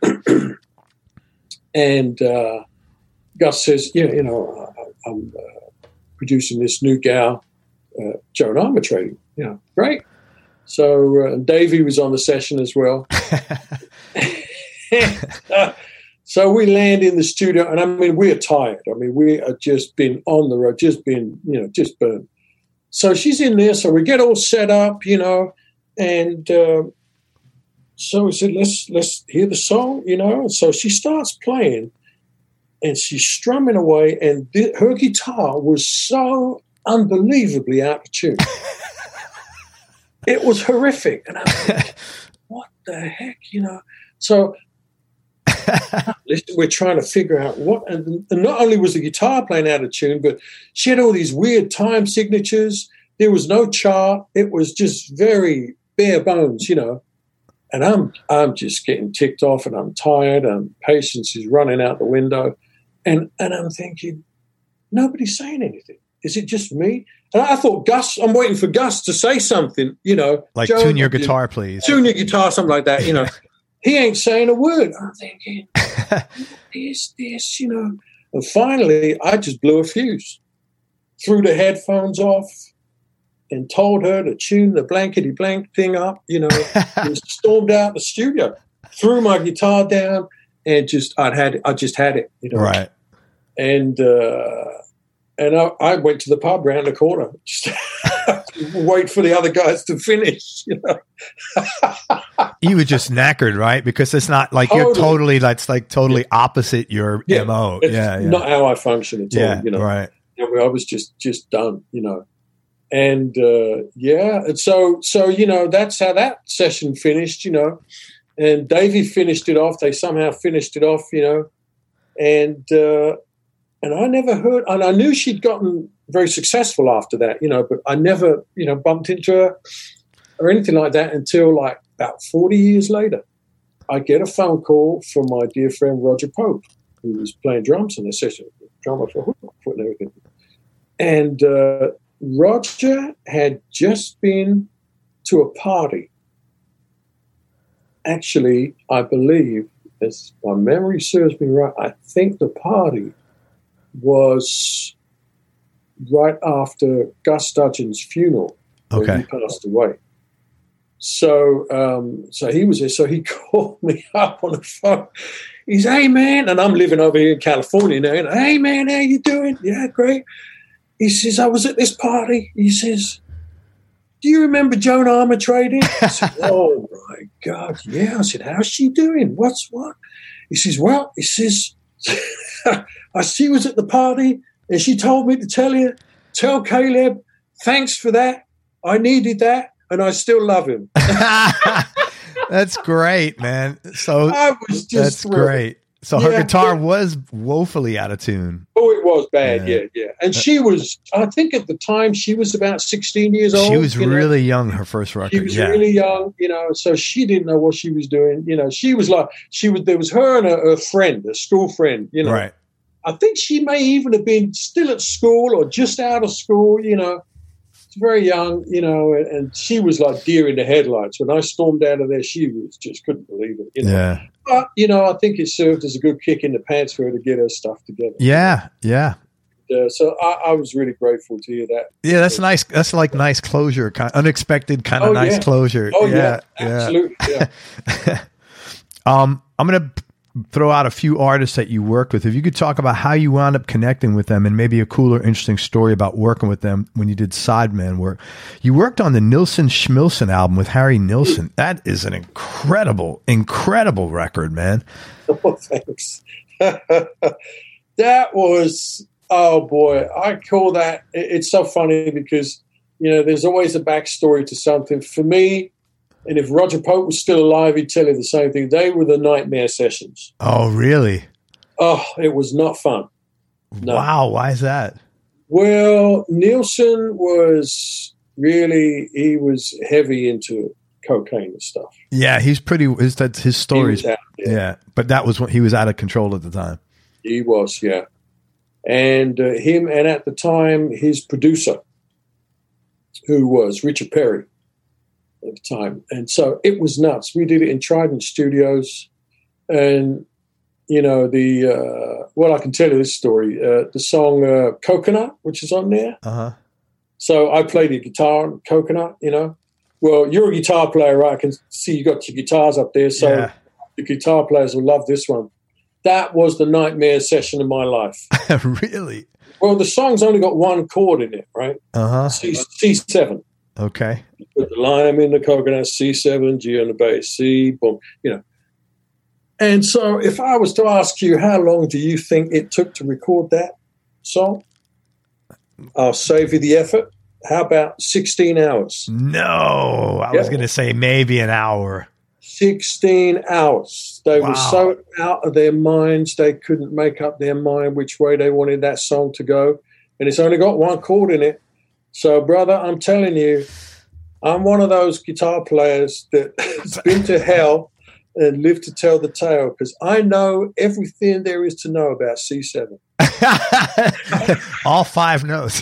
and Gus says, I'm producing this new gal, Joan Armatrading. Great. So Davey was on the session as well. So we land in the studio, and I mean, we're tired. I mean, we have just been on the road, just burned. So she's in there, so we get all set up, and so we said, let's hear the song, And so she starts playing, and she's strumming away, and her guitar was so unbelievably out of tune. It was horrific, and I was like, what the heck, So we're trying to figure out what, and not only was the guitar playing out of tune, but she had all these weird time signatures. There was no chart. It was just very bare bones, And I'm just getting ticked off, and I'm tired, and patience is running out the window, and I'm thinking, nobody's saying anything. Is it just me? And I thought I'm waiting for Gus to say something, like tune your guitar, please. Tune your guitar, something like that, He ain't saying a word. I'm thinking, what is this, And finally, I just blew a fuse, threw the headphones off, and told her to tune the blankety blank thing up, and stormed out the studio, threw my guitar down, and I just had it, Right. And I went to the pub round the corner, just wait for the other guys to finish, You were just knackered, right? Because it's not like that's like totally opposite your MO. Yeah. Not how I function at all, Right. I was just done, And and so that's how that session finished, and Davey finished it off. They somehow finished it off, and I never heard, and I knew she'd gotten very successful after that, but I never, bumped into her or anything like that until like about 40 years later. I get a phone call from my dear friend Roger Pope, who was playing drums in the session, drummer for Hook and everything. And Roger had just been to a party. Actually, I believe, as my memory serves me right, I think the party was right after Gus Dudgeon's funeral, when he passed away. So he was there. So he called me up on the phone. He's, hey, man, and I'm living over here in California now. And, hey, man, how you doing? Yeah, great. He says, I was at this party. He says, do you remember Joan Armatrading? I said, oh, my God, yeah. I said, how's she doing? What? He says, well, she was at the party, and she told me to tell Caleb, thanks for that. I needed that, and I still love him. That's great, man. So I was just that's great. So her guitar was woefully out of tune. Oh, it was bad. Yeah. And she was, I think at the time, she was about 16 years old. She was really young, her first record. She was really young, so she didn't know what she was doing. She was like, there was her and a friend, a school friend, Right. I think she may even have been still at school or just out of school, She's very young, and she was like deer in the headlights. When I stormed out of there, she just couldn't believe it, Yeah. But, I think it served as a good kick in the pants for her to get her stuff together. Yeah. So I was really grateful to hear that. Yeah, that's nice. That's like nice closure, unexpected kind of nice closure. Oh, yeah. Absolutely. Yeah. I'm going to throw out a few artists that you worked with. If you could talk about how you wound up connecting with them and maybe a cool or interesting story about working with them when you did Sideman work. You worked on the Nilsson Schmilsson album with Harry Nilsson. That is an incredible record, man. Oh, thanks. That was, oh boy, I call that, it's so funny because, there's always a backstory to something. For me, and if Roger Pope was still alive, he'd tell you the same thing. They were the nightmare sessions. Oh, really? Oh, it was not fun. No. Wow. Why is that? Well, Nilsson he was heavy into cocaine and stuff. Yeah, that's his stories. Yeah, but that was when he was out of control at the time. He was, yeah. And him, and at the time, his producer, who was Richard Perry at the time. And so it was nuts. We did it in Trident Studios. And, well, I can tell you this story. The song Coconut, which is on there. Uh-huh. So I played the guitar on Coconut, Well, you're a guitar player, right? I can see you got your guitars up there. So the guitar players will love this one. that was the nightmare session of my life. Really? Well, the song's only got one chord in it, right? Uh-huh. C7. Okay. You put the lime in the coconut, C7, G on the bass, C, boom, you know. And so if I was to ask you, how long do you think it took to record that song? I'll save you the effort. How about 16 hours? No, I was going to say maybe an hour. 16 hours. They were so out of their minds, they couldn't make up their mind which way they wanted that song to go. And it's only got one chord in it. So, brother, I'm telling you, I'm one of those guitar players that's been to hell and lived to tell the tale, because I know everything there is to know about C7. All 5 notes.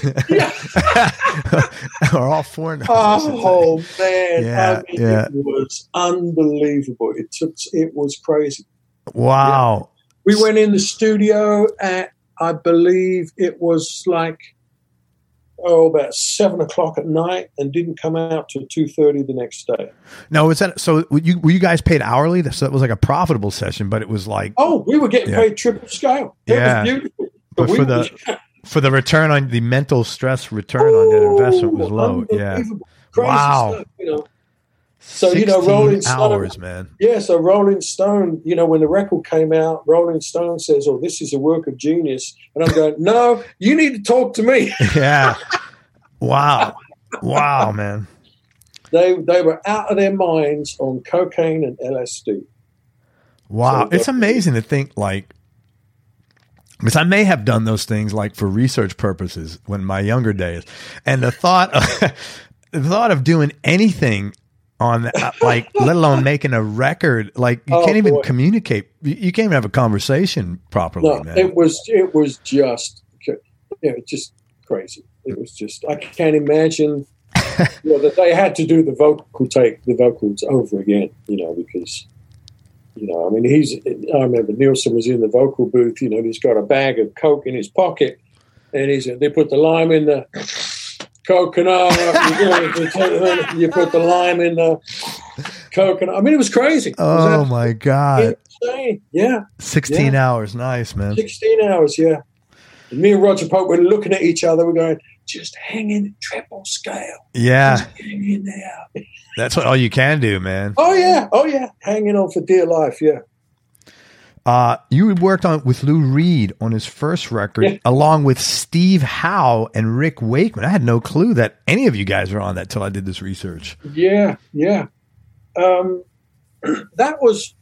Or all 4 notes. Oh, man. Yeah, I mean, it was unbelievable. It was crazy. Wow. Yeah. We went in the studio at, I believe it was like, about 7 o'clock at night, and didn't come out till 2:30 the next day. No, was that so? Were you guys paid hourly? So it was like a profitable session, but it was like, oh, we were getting paid triple scale. It was beautiful. But for the return on the mental stress return on that investment was low. Yeah. Crazy stuff, you know. So, you know, Rolling Stone. Hours, man. Yeah, so Rolling Stone, you know, when the record came out, Rolling Stone says, oh, this is a work of genius. And I'm going, no, you need to talk to me. Yeah. Wow. Wow, man. They were out of their minds on cocaine and LSD. Wow. So it's amazing to think, like, because I may have done those things like for research purposes when my younger days. And the thought of doing anything on that, like, let alone making a record, like you can't even communicate. You can't even have a conversation properly. No, man. It was just crazy. It was just, I can't imagine that they had to do the vocals over again, you know, because, you know, I mean, I remember Nielsen was in the vocal booth, you know, and he's got a bag of Coke in his pocket, and they put the lime in the coconut, you put the lime in the coconut. I mean, it was crazy. Oh, my God. Insane. Yeah. 16 hours. Nice, man. 16 hours, yeah. And me and Roger Pope were looking at each other. We're going, just hang in triple scale. Yeah. Just hang in there. That's all you can do, man. Oh, yeah. Hanging on for dear life, yeah. You worked with Lou Reed on his first record, along with Steve Howe and Rick Wakeman. I had no clue that any of you guys were on that till I did this research. Yeah. That was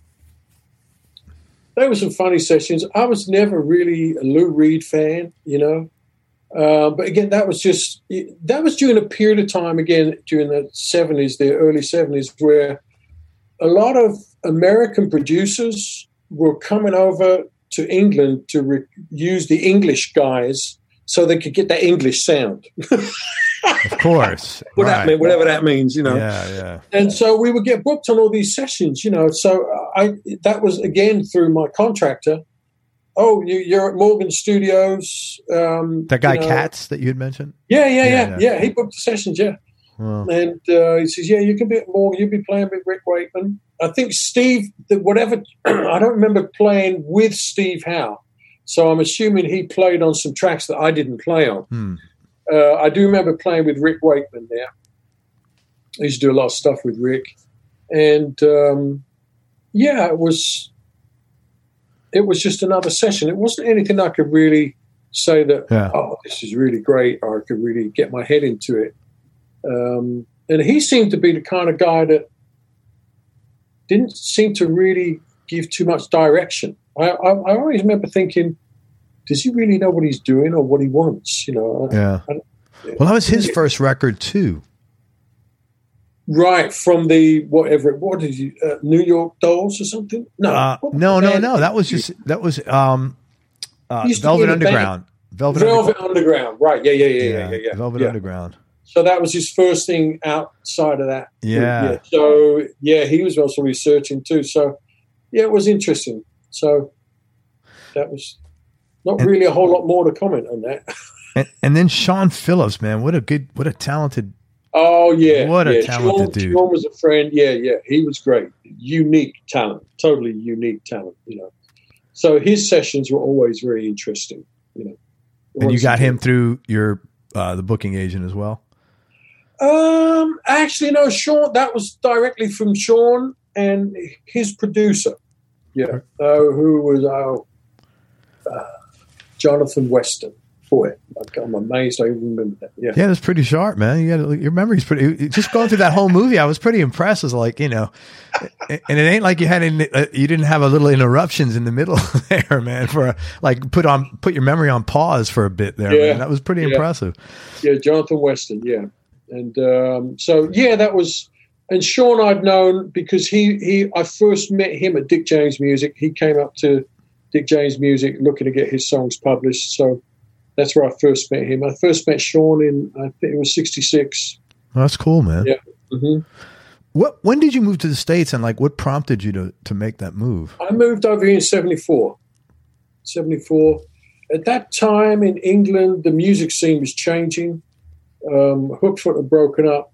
some funny sessions. I was never really a Lou Reed fan, you know. But again, that was during a period of time, again, during the 70s, the early 70s, where a lot of American producers were coming over to England to use the English guys so they could get that English sound. Of course. Whatever that means, you know. Yeah. And so we would get booked on all these sessions, you know. So that was, again, through my contractor. Oh, you're at Morgan Studios. That guy, Katz, that you had mentioned? Yeah. He booked the sessions, yeah. Wow. And he says, yeah, you can be at Morgan. You'll be playing with Rick Wakeman. I think Steve, I don't remember playing with Steve Howe. So I'm assuming he played on some tracks that I didn't play on. I do remember playing with Rick Wakeman there. I used to do a lot of stuff with Rick. And, it was just another session. It wasn't anything I could really say that, oh, this is really great, or I could really get my head into it. And he seemed to be the kind of guy that didn't seem to really give too much direction. I always remember thinking, does he really know what he's doing or what he wants? You know? Well, that was his first record too. Right, from the what did you New York Dolls or something? No. That was Velvet Underground. Velvet Underground. Right. Yeah. Velvet Underground. So that was his first thing outside of that. Yeah. So he was also researching too. So it was interesting. So that was not really a whole lot more to comment on that. and then Sean Phillips, man, what a talented. Oh yeah, what a talented dude. Sean was a friend. Yeah, he was great. Unique talent, totally unique talent. You know, So his sessions were always very interesting, you know. And you got him through your the booking agent as well? Actually, no, Sean. That was directly from Sean and his producer. Yeah, who was Jonathan Weston. Boy, I'm amazed I even remember that. Yeah, that's pretty sharp, man. Your memory's pretty. Just going through that whole movie, I was pretty impressed. It was like, you know, and it ain't like you didn't have a little interruptions in the middle there, man. For put your memory on pause for a bit there. Yeah, man. That was pretty impressive. Yeah, Jonathan Weston. Yeah, and that was. And Sean I'd known because I first met him at Dick James Music. He came up to Dick James Music looking to get his songs published. So that's where I first met him. I first met Sean in, I think it was 66. Oh, that's cool, man. Yeah. Mm-hmm. When did you move to the States, and like what prompted you to make that move? I moved over here in 74. 74. At that time in England, the music scene was changing. Hookfoot had broken up.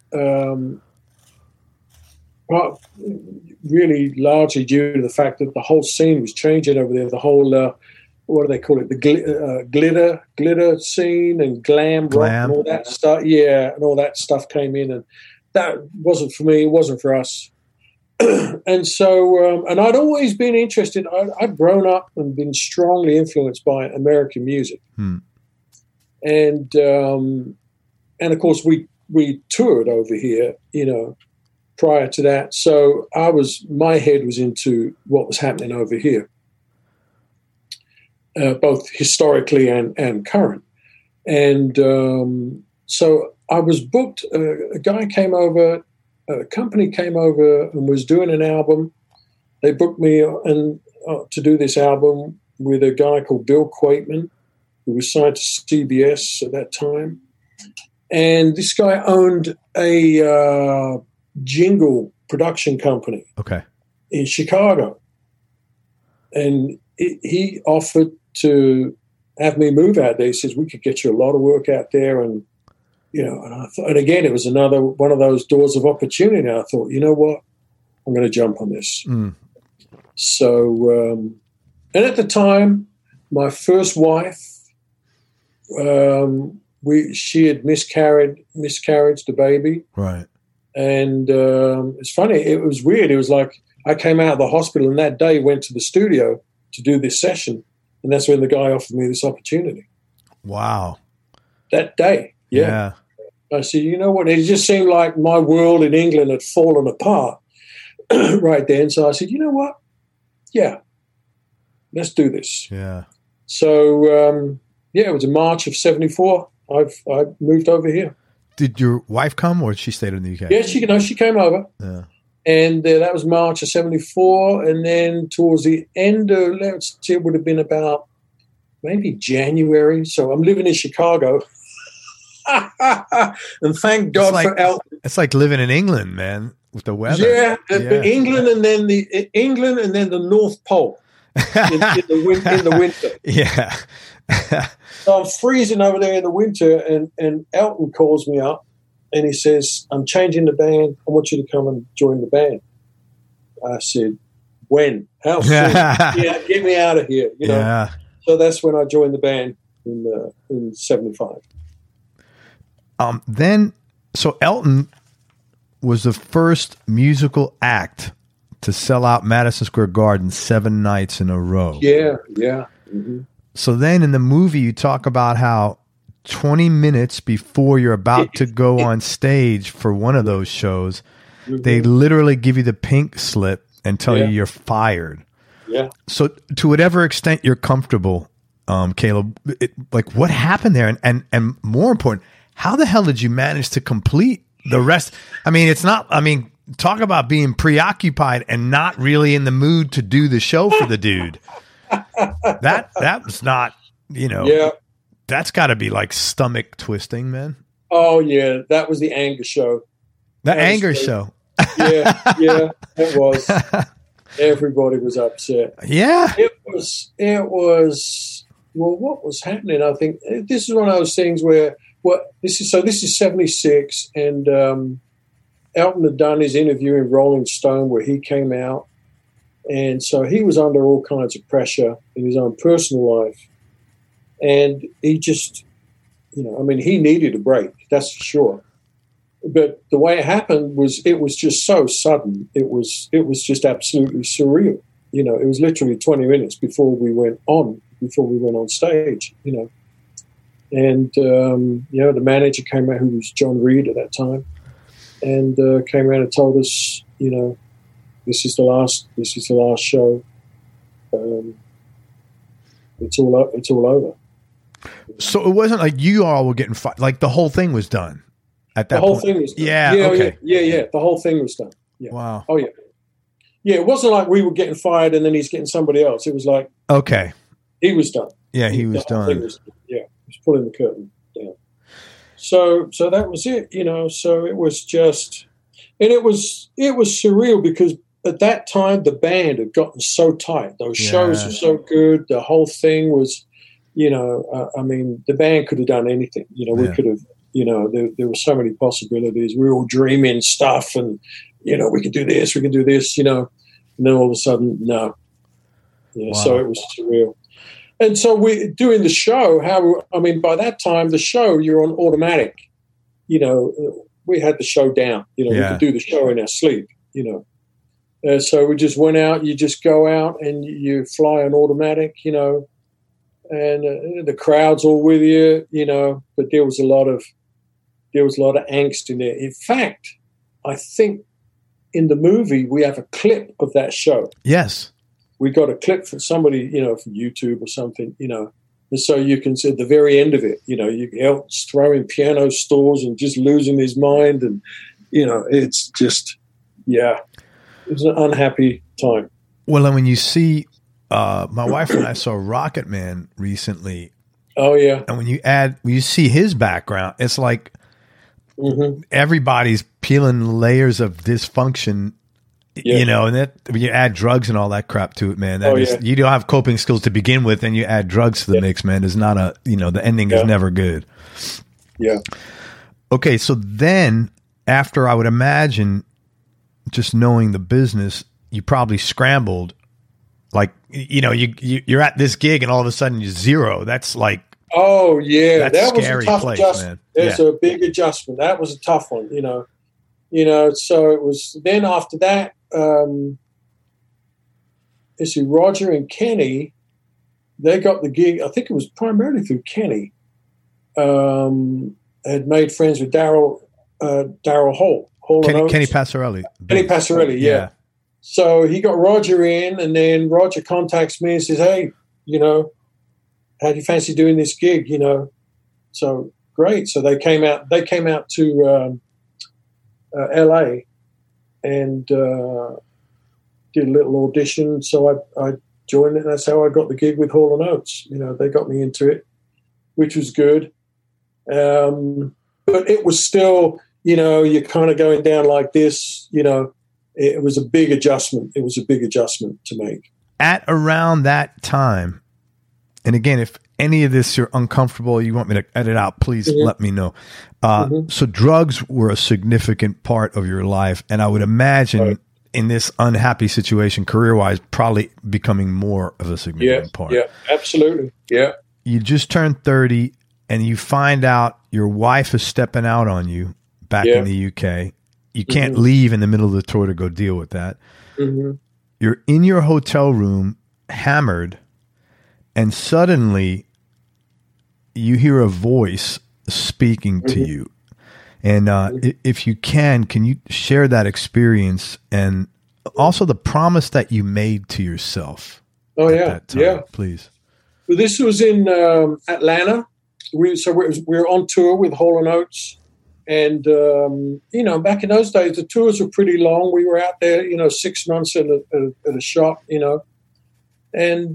Really largely due to the fact that the whole scene was changing over there. The whole what do they call it? The glitter scene and glam rock and all that stuff. Yeah, and all that stuff came in, and that wasn't for me. It wasn't for us. And so, and I'd always been interested. I'd grown up and been strongly influenced by American music, and of course we toured over here, you know, prior to that. So my head was into what was happening over here. Both historically and current. And so I was booked. A guy came over, a company came over and was doing an album. They booked me to do this album with a guy called Bill Quaitman, who was signed to CBS at that time. And this guy owned a jingle production company in Chicago. And he offered to have me move out there. He says, we could get you a lot of work out there. And, you know, and again, it was another one of those doors of opportunity. I thought, you know what? I'm going to jump on this. So, and at the time, my first wife, she had miscarried the baby. Right. And it's funny. It was weird. It was like I came out of the hospital and that day went to the studio to do this session. And that's when the guy offered me this opportunity. Wow. That day. Yeah. I said, you know what? It just seemed like my world in England had fallen apart right then. So I said, you know what? Yeah, let's do this. Yeah. So, it was in March of 74. I moved over here. Did your wife come or she stayed in the UK? Yeah, she came over. Yeah. And that was March of 74. And then towards the end of, let's see, it would have been about maybe January. So I'm living in Chicago. And thank God for Elton. It's like living in England, man, with the weather. Yeah. England and then the North Pole in the winter. Yeah. So I'm freezing over there in the winter, and Elton calls me up. And he says, I'm changing the band. I want you to come and join the band. I said, when? How soon? Yeah, get me out of here. You know? Yeah. So that's when I joined the band in 75. So Elton was the first musical act to sell out Madison Square Garden 7 nights in a row. Yeah, yeah. Mm-hmm. So then in the movie, you talk about how 20 minutes before you're about to go on stage for one of those shows, they literally give you the pink slip and tell you you're fired. Yeah. So to whatever extent you're comfortable, Caleb, what happened there? And more important, how the hell did you manage to complete the rest? Talk about being preoccupied and not really in the mood to do the show for the dude. That was not, Yeah. That's got to be like stomach twisting, man. Oh yeah, that was the anger show. The anger show. Yeah, it was. Everybody was upset. Yeah. It was. Well, what was happening? I think this is one of those things where this is 76, and Elton had done his interview in Rolling Stone where he came out And so he was under all kinds of pressure in his own personal life. And he just, he needed a break, that's for sure. But the way it happened was it was just so sudden. It was just absolutely surreal. It was literally 20 minutes before we went on stage, And, the manager came out, who was John Reed at that time, and came around and told us, this is the last show. It's all over. So it wasn't like you all were getting fired. Like the whole thing was done at that point. The whole thing was done. Yeah. Okay. Yeah. The whole thing was done. Yeah. Wow. Oh, yeah. Yeah, it wasn't like we were getting fired and then he's getting somebody else. It was like, okay, he was done. Yeah, he was done. Yeah, he was pulling the curtain down. So that was it, So it was just, and it was surreal because at that time the band had gotten so tight. Those shows were so good. The whole thing was, the band could have done anything. We could have, there were so many possibilities. We were all dreaming stuff and, we could do this, and then all of a sudden, no. Yeah, wow. So it was surreal. And so we doing the show, by that time, the show, you're on automatic. We had the show down. We could do the show in our sleep, So we just went out, you just go out and you fly on automatic, and the crowd's all with you, but there was a lot of angst in there. In fact, I think in the movie we have a clip of that show. Yes. We got a clip from somebody, from YouTube or something, and so you can see at the very end of it, Elton's throwing piano stools and just losing his mind, and it's just, it was an unhappy time. Well, and when you see, my wife and I saw Rocket Man recently. Oh yeah, and when you see his background, it's like everybody's peeling layers of dysfunction. Yeah. And that when you add drugs and all that crap to it, man, you don't have coping skills to begin with, and you add drugs to the mix, man. There's not the ending is never good. Yeah. Okay. So then after, I would imagine, just knowing the business, you probably scrambled, like, you're at this gig and all of a sudden you're zero. That's like, oh yeah, that was a tough adjustment. There's a big adjustment. That was a tough one, so it was, then after that, Roger and Kenny, they got the gig. I think it was primarily through Kenny. Had made friends with Daryl Hall. Kenny Passarelli. Kenny Passarelli, yeah. So he got Roger in, and then Roger contacts me and says, "Hey, how do you fancy doing this gig?" So great. So they came out to LA and did a little audition. So I joined it, and that's how I got the gig with Hall & Oates. They got me into it, which was good. But it was still, you're kind of going down like this, it was a big adjustment. It was a big adjustment to make. At around that time, and again, if any of this you're uncomfortable, you want me to edit out, please let me know. So drugs were a significant part of your life, and I would imagine in this unhappy situation, career-wise, probably becoming more of a significant part. Yeah, absolutely. Yeah. You just turned 30, and you find out your wife is stepping out on you back in the UK. You can't leave in the middle of the tour to go deal with that. You're in your hotel room, hammered, and suddenly you hear a voice speaking to you. And if you can you share that experience and also the promise that you made to yourself? Oh, yeah. Yeah. Please. Well, this was in Atlanta. We were on tour with Hall & Oates. And, back in those days, the tours were pretty long. We were out there, 6 months at a shot, And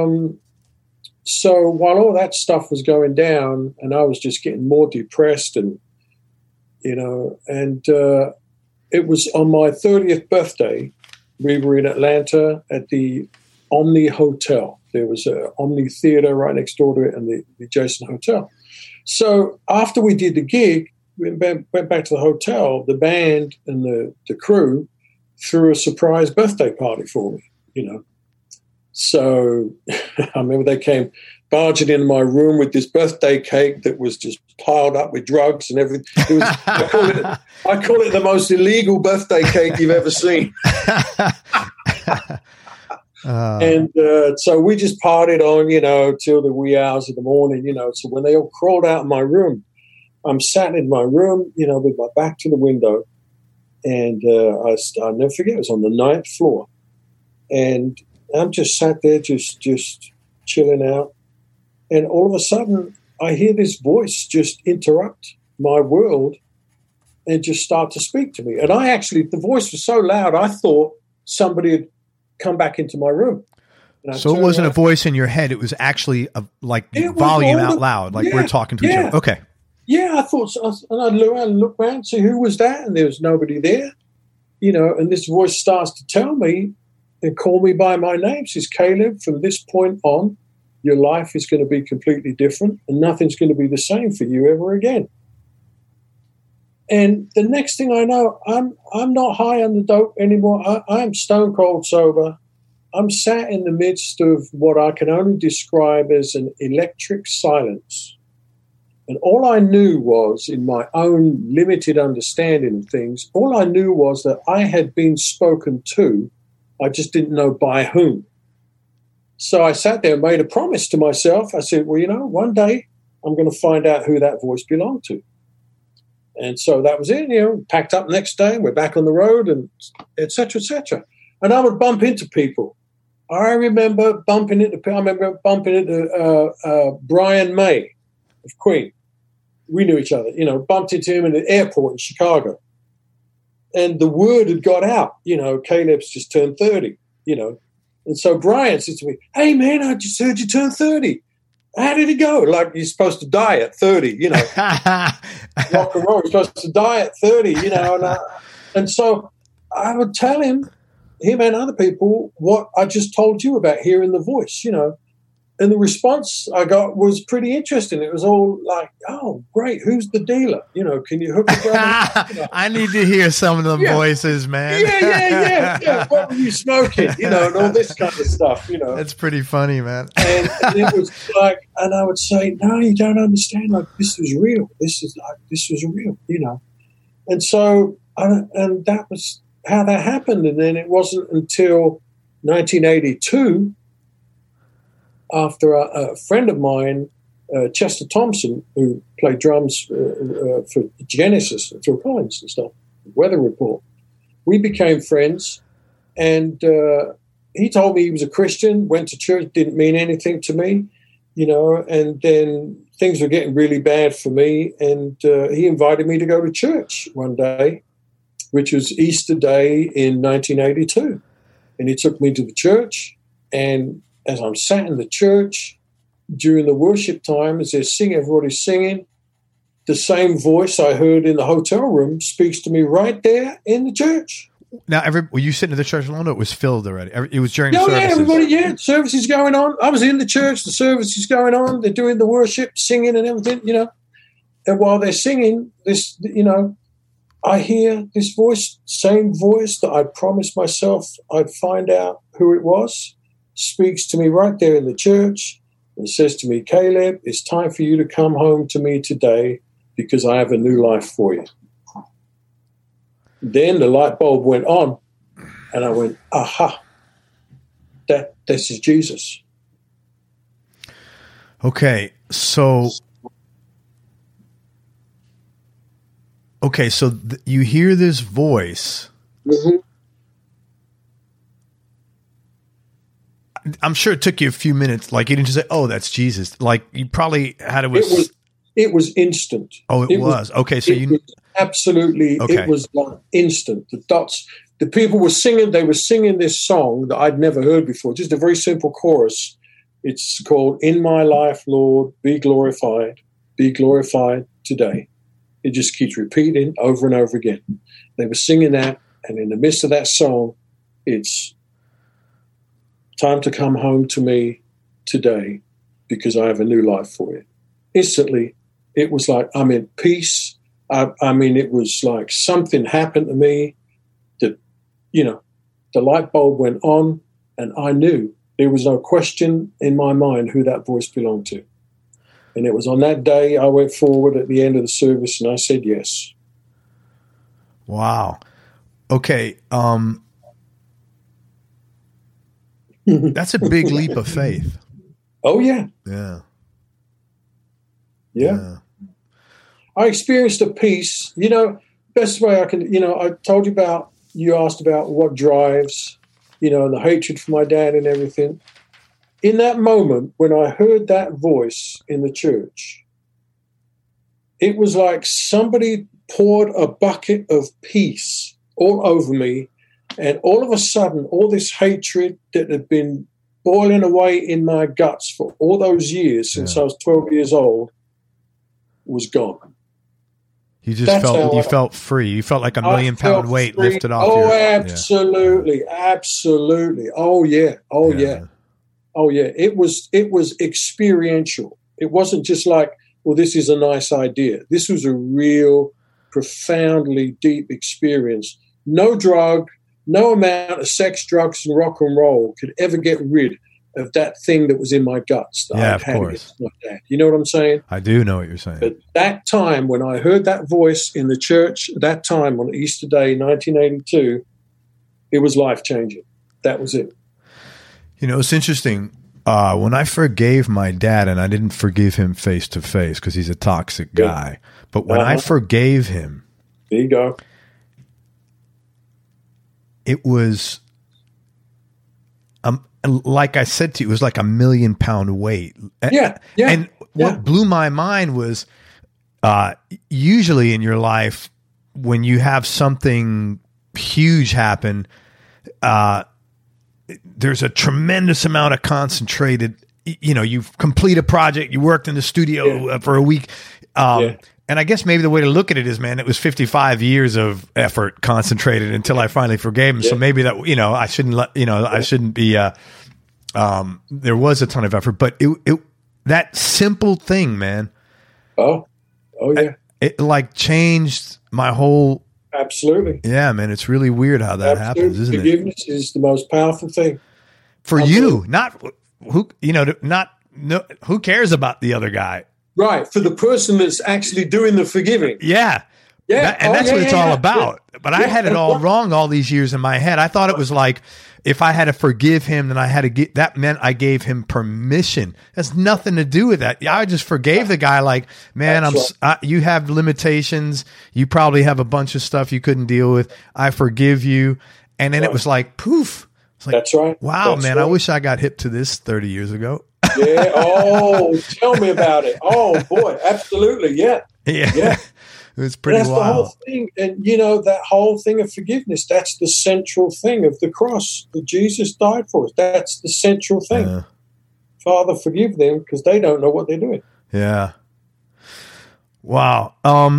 so while all that stuff was going down and I was just getting more depressed and, it was on my 30th birthday, we were in Atlanta at the Omni Hotel. There was an Omni Theater right next door to it and the adjacent hotel. So after we did the gig, we went back to the hotel. The band and the crew threw a surprise birthday party for me, So I remember they came barging into my room with this birthday cake that was just piled up with drugs and everything. I call it the most illegal birthday cake you've ever seen. And so we just partied on, till the wee hours of the morning, So when they all crawled out of my room, I'm sat in my room, with my back to the window. And I'll never forget, it was on the 9th floor. And I'm just sat there, just chilling out. And all of a sudden, I hear this voice just interrupt my world and just start to speak to me. And the voice was so loud, I thought somebody had come back into my room. So it wasn't a voice in your head. It was actually volume out loud, like we're talking to each other. Okay. Yeah, I thought so. And I look around and see who was that, and there was nobody there. And this voice starts to tell me and call me by my name. It says, Caleb, from this point on, your life is going to be completely different and nothing's going to be the same for you ever again. And the next thing I know, I'm not high on the dope anymore. I'm stone cold sober. I'm sat in the midst of what I can only describe as an electric silence. And all I knew was, in my own limited understanding of things, all I knew was that I had been spoken to. I just didn't know by whom. So I sat there and made a promise to myself. I said, well, one day I'm going to find out who that voice belonged to. And so that was it, packed up next day and we're back on the road and et cetera, et cetera. And I would bump into people. I remember bumping into Brian May of Queen. We knew each other, bumped into him in the airport in Chicago. And the word had got out, Caleb's just turned 30, And so Brian said to me, hey, man, I just heard you turn 30. How did it go? Like, you're supposed to die at 30, Rock and roll, you're supposed to die at 30, And so I would tell him and other people, what I just told you about hearing the voice, And the response I got was pretty interesting. It was all like, oh, great, who's the dealer? Can you hook it up? I need to hear some of the voices, man. Yeah. What were you smoking? And all this kind of stuff, That's pretty funny, man. and it was like, and I would say, no, you don't understand. Like, this is real. This was real, And so, and that was how that happened. And then it wasn't until 1982, after a friend of mine, Chester Thompson, who played drums for Genesis, Phil Collins and stuff, Weather Report, we became friends. And he told me he was a Christian, went to church, didn't mean anything to me, and then things were getting really bad for me. And he invited me to go to church one day, which was Easter Day in 1982. And he took me to the church, and as I'm sat in the church during the worship time, as they're singing, everybody's singing, the same voice I heard in the hotel room speaks to me right there in the church. Now, were you sitting in the church alone, or it was filled already? It was during the services? Yeah, everybody, service is going on. I was in the church, the service is going on. They're doing the worship, singing and everything, And while they're singing, this, I hear this voice, same voice that I'd promised myself I'd find out who it was, speaks to me right there in the church and says to me, Caleb, it's time for you to come home to me today because I have a new life for you. Then the light bulb went on and I went, aha, this is Jesus. Okay, so you hear this voice. Mm-hmm. I'm sure it took you a few minutes. Like, you didn't just say, "Oh, that's Jesus." Like, you probably had it. It was instant. Oh, it was. Okay, so was absolutely. Okay. It was like instant. The dots. The people were singing. They were singing this song that I'd never heard before. Just a very simple chorus. It's called "In My Life, Lord, Be Glorified Today." It just keeps repeating over and over again. They were singing that, and in the midst of that song, it's time to come home to me today because I have a new life for you. Instantly, it was like I'm in peace. I mean, it was like something happened to me that, the light bulb went on And I knew there was no question in my mind who that voice belonged to. And it was on that day I went forward at the end of the service and I said yes. Wow. Okay. That's a big leap of faith. Oh, yeah. Yeah. Yeah. I experienced a peace, best way I can, I told you about, you asked about what drives, the hatred for my dad and everything. In that moment, when I heard that voice in the church, it was like somebody poured a bucket of peace all over me. And all of a sudden, all this hatred that had been boiling away in my guts for all those years since I was 12 years old was gone. You just felt free. You felt like a £1,000,000 weight free. lifted off. Oh, absolutely. Absolutely. Oh, yeah. Oh, yeah. Oh, yeah. It was experiential. It wasn't just like, well, this is a nice idea. This was a real, profoundly deep experience. No drug, no amount of sex, drugs, and rock and roll could ever get rid of that thing that was in my guts that I had against my dad. You know what I'm saying? I do know what you're saying. But that time when I heard that voice in the church, that time on Easter Day, 1982, it was life-changing. That was it. It's interesting. When I forgave my dad, and I didn't forgive him face to face because he's a toxic guy, but when I forgave him, there you go. It was, like I said to you, it was like £1,000,000 weight. Yeah. And what blew my mind was, usually in your life, when you have something huge happen, there's a tremendous amount of concentrated, you complete a project, you worked in the studio for a week. And I guess maybe the way to look at it is, man, it was 55 years of effort concentrated until I finally forgave him. So maybe that, I shouldn't I shouldn't be, there was a ton of effort, but it that simple thing, man. Oh yeah. It like changed my whole. Absolutely. Yeah, man. It's really weird how that happens, isn't it? Forgiveness is the most powerful thing. For you, not who, who cares about the other guy? Right, for the person that's actually doing the forgiving. Yeah. Yeah. That's what it's all about. Yeah. But I had it all wrong all these years in my head. I thought it was like, if I had to forgive him, then I had to get, that meant I gave him permission. That's nothing to do with that. I just forgave the guy like, man, you have limitations. You probably have a bunch of stuff you couldn't deal with. I forgive you. And then it was like, poof. It's like, that's right. Wow, that's man, right. I wish I got hip to this 30 years ago. Yeah. Oh, tell me about it. Oh, boy. Absolutely. Yeah. Yeah. It was pretty wild. That's the whole thing. And, that whole thing of forgiveness, that's the central thing of the cross that Jesus died for us. That's the central thing. Father, forgive them because they don't know what they're doing. Yeah. Wow.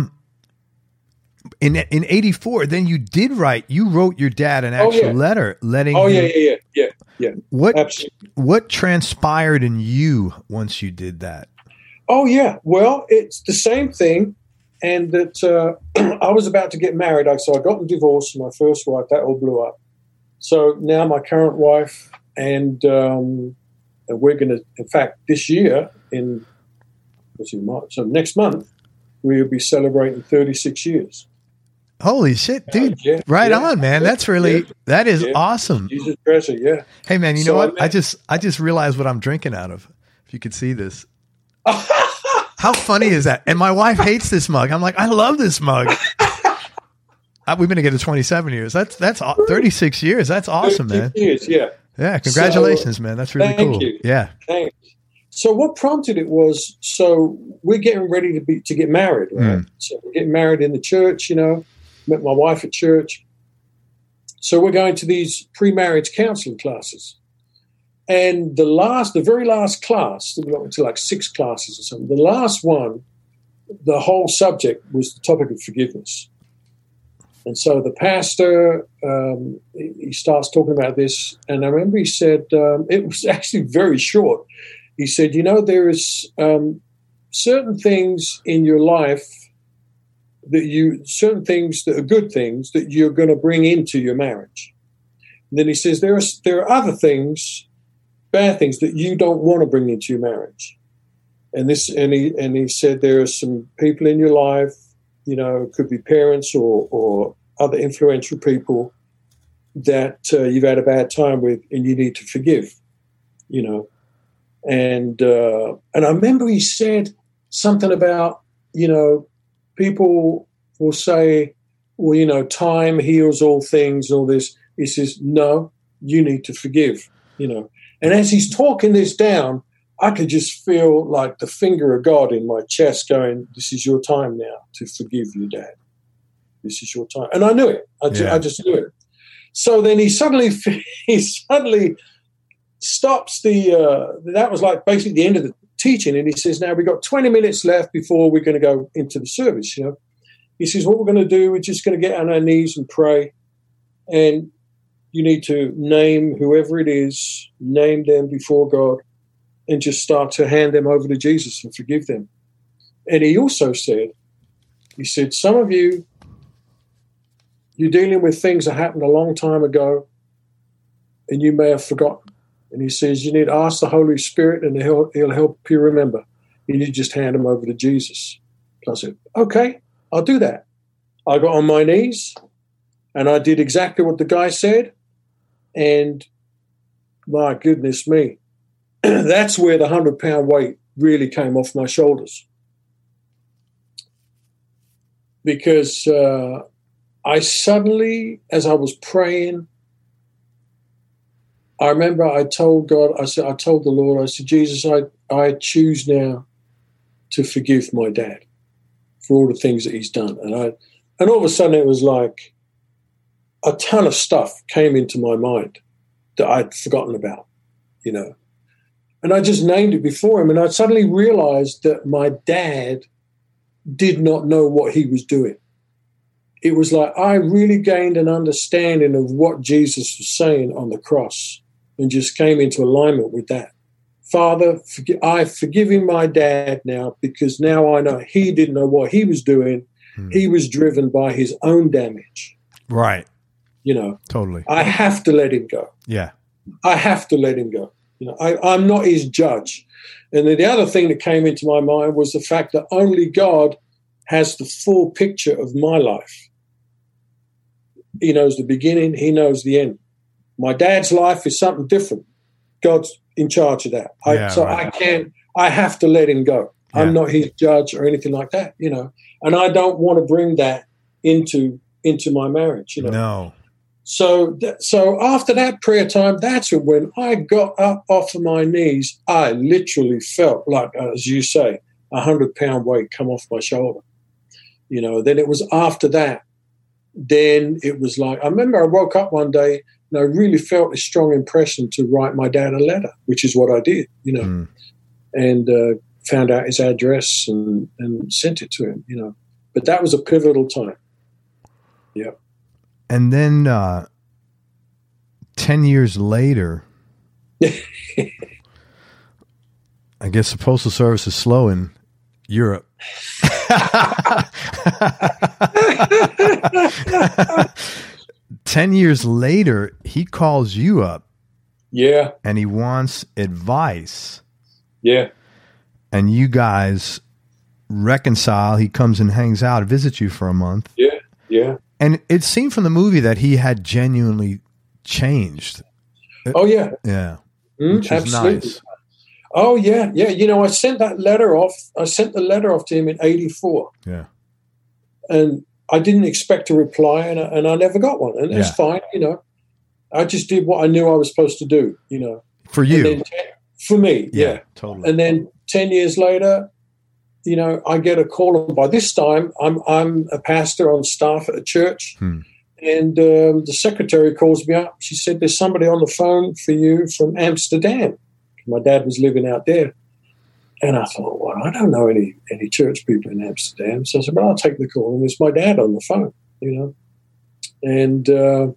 In 84, then you wrote your dad an actual letter letting him. Yeah. What transpired in you once you did that? Oh, yeah. Well, it's the same thing. And that I was about to get married. So I got divorced from my first wife. That all blew up. So now my current wife and we're going to, in fact, this year in March, so next month, we'll be celebrating 36 years. Holy shit, dude. Right on, man. That's really, that is awesome. Jesus treasure, yeah. Hey, man, you know what? I just realized what I'm drinking out of. If you could see this. How funny is that? And my wife hates this mug. I'm like, I love this mug. We've been together 27 years. That's 36 years. That's awesome, man. Years, yeah. Yeah, congratulations, man. That's really cool. Thank you. Yeah. Thanks. So what prompted it was, so we're getting ready to get married, right? So we're getting married in the church, met my wife at church. So we're going to these pre-marriage counseling classes. And the very last class, we went to like 6 classes or something, the last one, the whole subject was the topic of forgiveness. And so the pastor, he starts talking about this, and I remember he said, it was actually very short. He said, there is certain things in your life certain things that are good things that you're going to bring into your marriage. And then he says, there are other things, bad things, that you don't want to bring into your marriage. And he said, there are some people in your life, it could be parents or other influential people that you've had a bad time with, and you need to forgive, And I remember he said something about, people will say, well, time heals all things, all this. He says, no, you need to forgive, And as he's talking this down, I could just feel like the finger of God in my chest going, this is your time now to forgive your dad. This is your time. And I knew it. I just knew it. So then he suddenly stops that was like basically the end of the teaching. And he says, now we've got 20 minutes left before we're going to go into the service, He says, what we're going to do, we're just going to get on our knees and pray. And you need to name whoever it is, name them before God, and just start to hand them over to Jesus and forgive them. And he also said, some of you, you're dealing with things that happened a long time ago, and you may have forgotten. And he says, you need to ask the Holy Spirit, and he'll help you remember. And you just hand them over to Jesus. So I said, okay, I'll do that. I got on my knees, and I did exactly what the guy said. And my goodness me, that's where the 100-pound weight really came off my shoulders. Because I suddenly, as I was praying, I remember I told God, I told the Lord, I said, Jesus, I choose now to forgive my dad for all the things that he's done. And all of a sudden it was like a ton of stuff came into my mind that I'd forgotten about, And I just named it before him, and I suddenly realized that my dad did not know what he was doing. It was like I really gained an understanding of what Jesus was saying on the cross and just came into alignment with that. Father, I'm forgiving my dad now, because now I know he didn't know what he was doing. He was driven by his own damage. Right. Totally. I have to let him go. Yeah. I have to let him go. I'm not his judge. And then the other thing that came into my mind was the fact that only God has the full picture of my life. He knows the beginning. He knows the end. My dad's life is something different. God's in charge of that. I have to let him go. Yeah. I'm not his judge or anything like that, and I don't want to bring that into my marriage, No. So after that prayer time, that's when I got up off of my knees. I literally felt like, as you say, 100-pound weight come off my shoulder. Then it was after that. Then it was like, I remember I woke up one day and I really felt a strong impression to write my dad a letter, which is what I did, and found out his address and sent it to him, But that was a pivotal time. Yeah. And then 10 years later, I guess the Postal Service is slow in Europe. 10 years later, he calls you up. Yeah. And he wants advice. Yeah. And you guys reconcile. He comes and hangs out, visits you for a month. Yeah. Yeah. And it seemed from the movie that he had genuinely changed. Oh, yeah. Yeah. Which is absolutely. Nice. Oh, yeah. Yeah. I sent that letter off. I sent the letter off to him in 1984. Yeah. And I didn't expect a reply, and I never got one. And that's fine, I just did what I knew I was supposed to do, For you. For me, yeah. Totally. And then 10 years later, I get a call. And by this time, I'm a pastor on staff at a church. And the secretary calls me up. She said, there's somebody on the phone for you from Amsterdam. My dad was living out there. And I thought, well, I don't know any church people in Amsterdam. So I said, well, I'll take the call. And it's my dad on the phone, And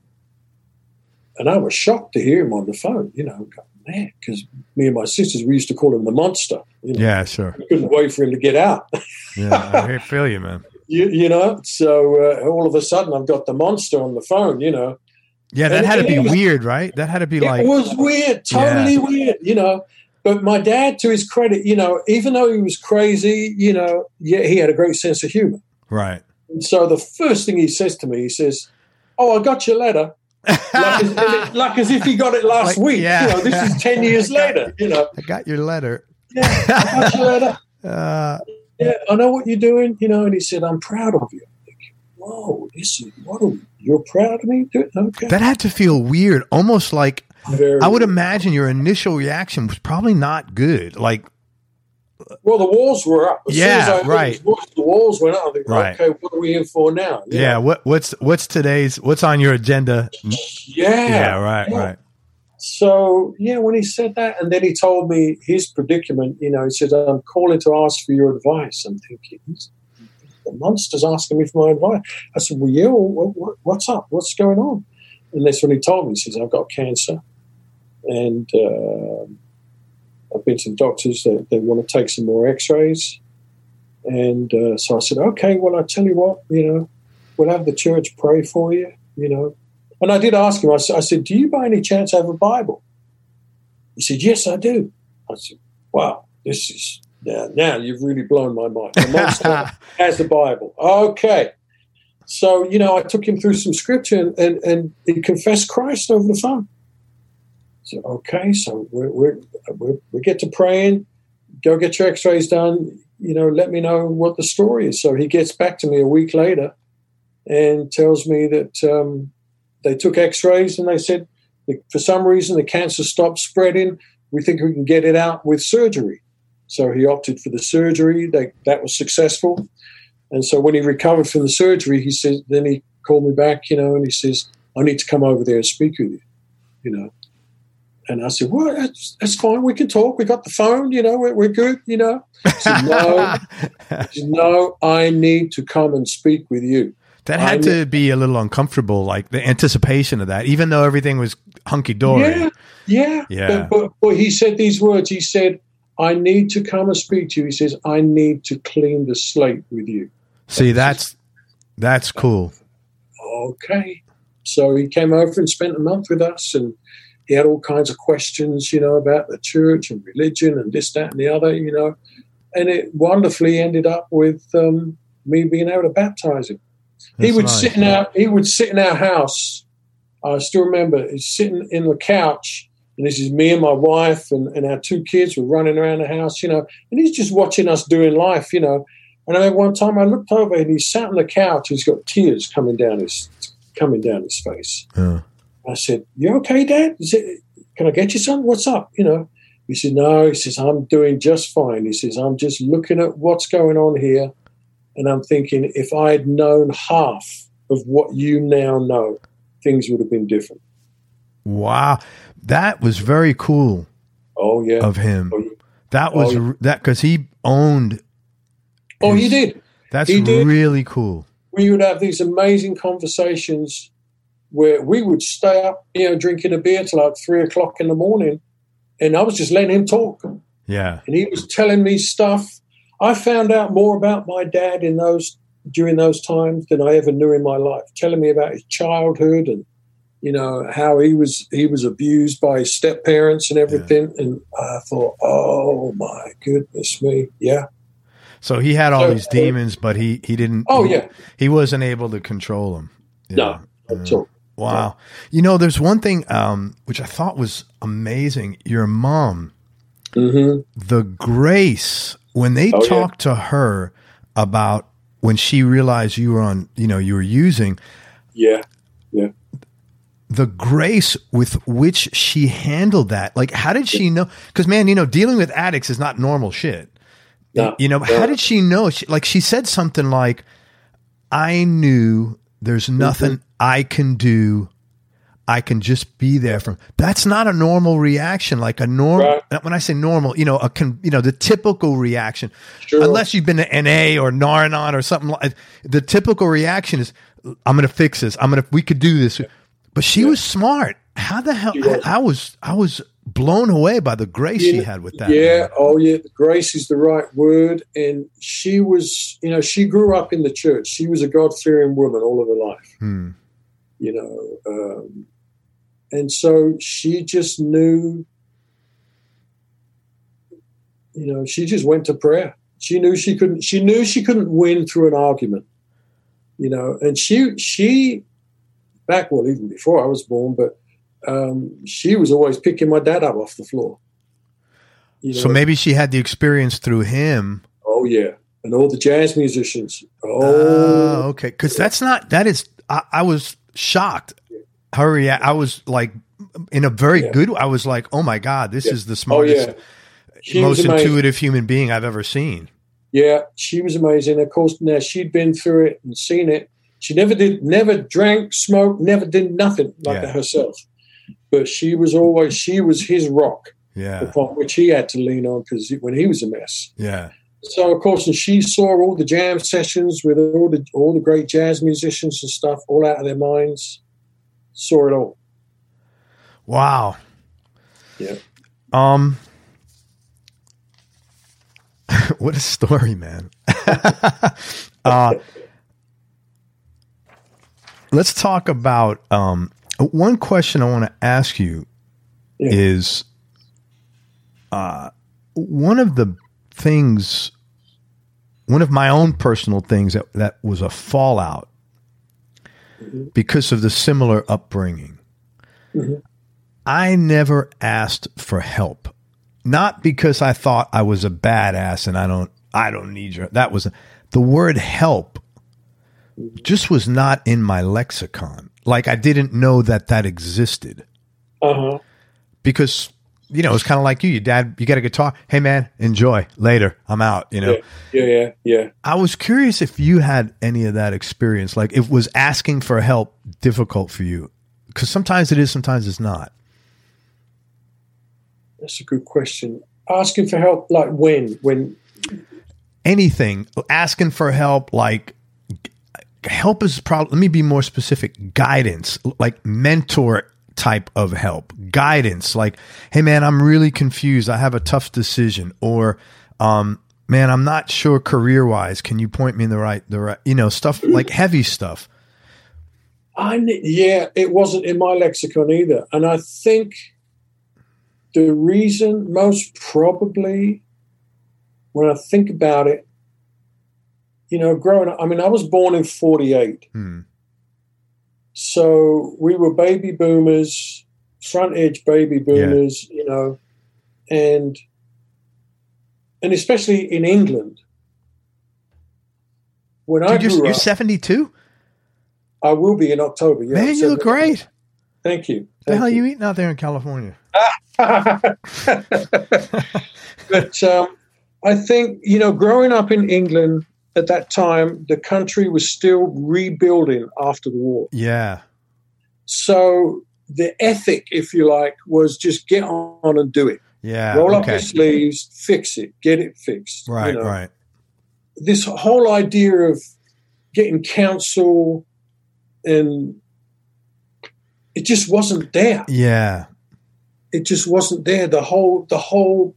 I was shocked to hear him on the phone, man, because me and my sisters, we used to call him the monster. Yeah, sure. We couldn't wait for him to get out. Yeah, I feel you, man. So all of a sudden I've got the monster on the phone, Yeah, that had to be weird, right? That had to be it was weird, totally weird, But my dad, to his credit, even though he was crazy, he had a great sense of humor. Right. And so the first thing he says to me, he says, "Oh, I got your letter." like as if he got it last week. Yeah. This is 10 years later. I got your letter. Yeah, I got your letter. Yeah, I know what you're doing. And he said, "I'm proud of you." I'm thinking, whoa, you're proud of me? Okay. That had to feel weird, almost like Very I would imagine your initial reaction was probably not good. Like, well, the walls were up. As soon as I heard his voice, the walls went up. I think, okay, what are we in for now? Yeah. What's on your agenda? Yeah. Right. So, when he said that, and then he told me his predicament, he said, "I'm calling to ask for your advice." I'm thinking, the monster's asking me for my advice. I said, "Well, yeah, what's up? What's going on?" And that's when he told me. He says, "I've got cancer, and I've been to the doctors. They want to take some more x-rays." And so I said, "Okay, well, I tell you what, we'll have the church pray for you, And I did ask him, I said, "Do you by any chance have a Bible?" He said, "Yes, I do." I said, "Wow, this is, now you've really blown my mind. The monster has the Bible." Okay. So, I took him through some scripture and he confessed Christ over the phone. So, okay, so we get to praying, go get your x-rays done, let me know what the story is. So he gets back to me a week later and tells me that they took x-rays and they said, for some reason, the cancer stopped spreading. We think we can get it out with surgery. So he opted for the surgery. That was successful. And so when he recovered from the surgery, he said, then he called me back, and he says, "I need to come over there and speak with you, And I said, "Well, that's fine. We can talk. We got the phone, we're good, He said, "No, I need to come and speak with you." That had to be a little uncomfortable, like the anticipation of that, even though everything was hunky-dory. Yeah. But he said these words. He said, "I need to come and speak to you." He says, "I need to clean the slate with you." See, that's cool. Okay. So he came over and spent a month with us, and he had all kinds of questions, about the church and religion and this, that, and the other, and it wonderfully ended up with me being able to baptize him. He would sit in our house. I still remember he's sitting in the couch, and this is me and my wife and our two kids were running around the house, and he's just watching us doing life, And I remember one time I looked over and he sat on the couch. He's got tears coming down his face. I said, "You okay, Dad? Can I get you something? What's up?" He said, "No." He says, "I'm doing just fine." He says, "I'm just looking at what's going on here, and I'm thinking if I had known half of what you now know, things would have been different." Wow, that was very cool. Oh yeah, of him. That was that because he owned. He did. That's really cool. We would have these amazing conversations where we would stay up, drinking a beer till like 3:00 in the morning, and I was just letting him talk. Yeah. And he was telling me stuff. I found out more about my dad during those times than I ever knew in my life, telling me about his childhood and, how he was abused by his step parents and everything. Yeah. And I thought, oh my goodness me. Yeah. So he had all these demons, but he didn't. Oh yeah. He wasn't able to control them. No. Not at all. Wow. There's one thing which I thought was amazing. Your mom, the grace, when they talked to her about when she realized you were on, you were using. Yeah. Yeah. The grace with which she handled that. Like, how did she know? Because, man, dealing with addicts is not normal shit. No, how did she know? She said something like, "I knew there's nothing I can do. I can just be there for." That's not a normal reaction. Like a normal, when I say normal, the typical reaction, unless you've been to NA or Nar-Anon or something like the typical reaction is, "I'm going to fix this. we could do this." But she was smart. How the hell? I was blown away by the grace she had with that. Yeah. Oh yeah. Grace is the right word. And she was, she grew up in the church. She was a God-fearing woman all of her life. And so she just knew, she just went to prayer. She knew she couldn't win through an argument, and she back, well, even before I was born, but she was always picking my dad up off the floor. So maybe she had the experience through him. Oh yeah. And all the jazz musicians. Oh, okay. Because I was shocked. I was like, in a very good, I was like, oh my God, this is the smartest, most intuitive human being I've ever seen. Yeah, she was amazing. Of course, now she'd been through it and seen it. She never drank, smoked, never did nothing like that herself. But she was his rock, upon which he had to lean on when he was a mess. Yeah. So, of course, and she saw all the jam sessions with all the great jazz musicians and stuff, all out of their minds. Saw it all. Wow. Yeah. What a story, man. Let's talk about one question I want to ask you is one of my own personal things that was a fallout because of the similar upbringing. Mm-hmm. I never asked for help. Not because I thought I was a badass and I don't need your, that was the word help just was not in my lexicon. Like I didn't know that existed. Uh-huh. Because, it's kind of like your dad, you got a guitar. Hey man, enjoy later. I'm out, Yeah. I was curious if you had any of that experience. Like if was asking for help difficult for you? Because sometimes it is, sometimes it's not. That's a good question. Asking for help, like when anything, asking for help, like help is probably, let me be more specific, guidance, like mentor type of help, guidance, like, hey man, I'm really confused. I have a tough decision, or, man, I'm not sure career wise. Can you point me in the right, stuff like heavy stuff. It wasn't in my lexicon either. And I think the reason, most probably, when I think about it, growing up, I mean, I was born in 1948. So we were baby boomers, front edge baby boomers, and especially in England. When I grew up, you're 72? I will be in October. Yeah, man, you look great. Thank you. What the hell are you eating out there in California? But I think, growing up in England at that time, the country was still rebuilding after the war. Yeah. So the ethic, if you like, was just get on and do it. Yeah. Roll up your sleeves, fix it, get it fixed. Right, right. This whole idea of getting counsel, and it just wasn't there. Yeah. It just wasn't there. The whole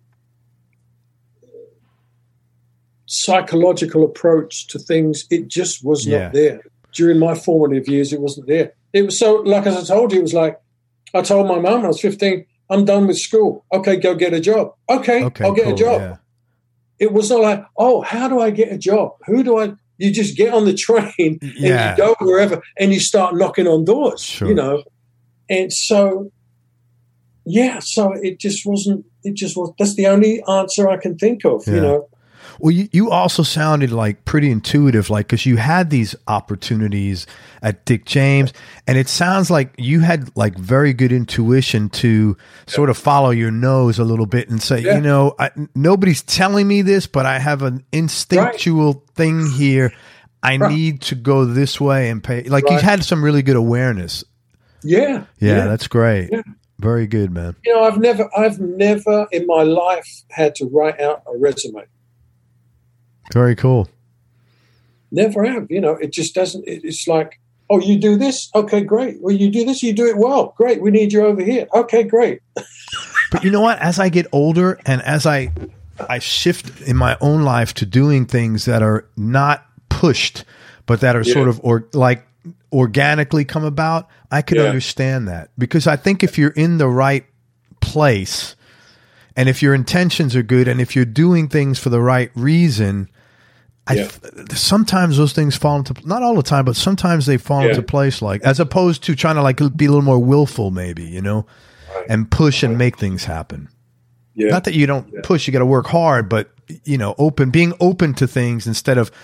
psychological approach to things, it just was not there. During my formative years, it wasn't there. It was so, like as I told you, it was like, I told my mum when I was 15, I'm done with school. Okay, go get a job. Okay, I'll get a job. Yeah. It was not like, oh, how do I get a job? You just get on the train and you go wherever and you start knocking on doors, sure. And so, so it just was, that's the only answer I can think of, Well, you also sounded like pretty intuitive, like, because you had these opportunities at Dick James, and it sounds like you had like very good intuition to sort of follow your nose a little bit and say, nobody's telling me this, but I have an instinctual thing here. I need to go this way and pay. Like you had some really good awareness. Yeah. That's great. Yeah. Very good, man. I've never in my life had to write out a resume. Very cool. Never have. It just doesn't. It's like, oh, you do this? Okay, great. Well, you do this, you do it well. Great. We need you over here. Okay, great. But you know what? As I get older and as I shift in my own life to doing things that are not pushed, but that are sort of, or like organically come about, I could understand that, because I think if you're in the right place and if your intentions are good and if you're doing things for the right reason, sometimes those things fall into, not all the time, but sometimes they fall into place, like, as opposed to trying to like be a little more willful, maybe, you know, and push and make things happen. Yeah. Not that you don't push, you got to work hard, but, you know, being open to things instead of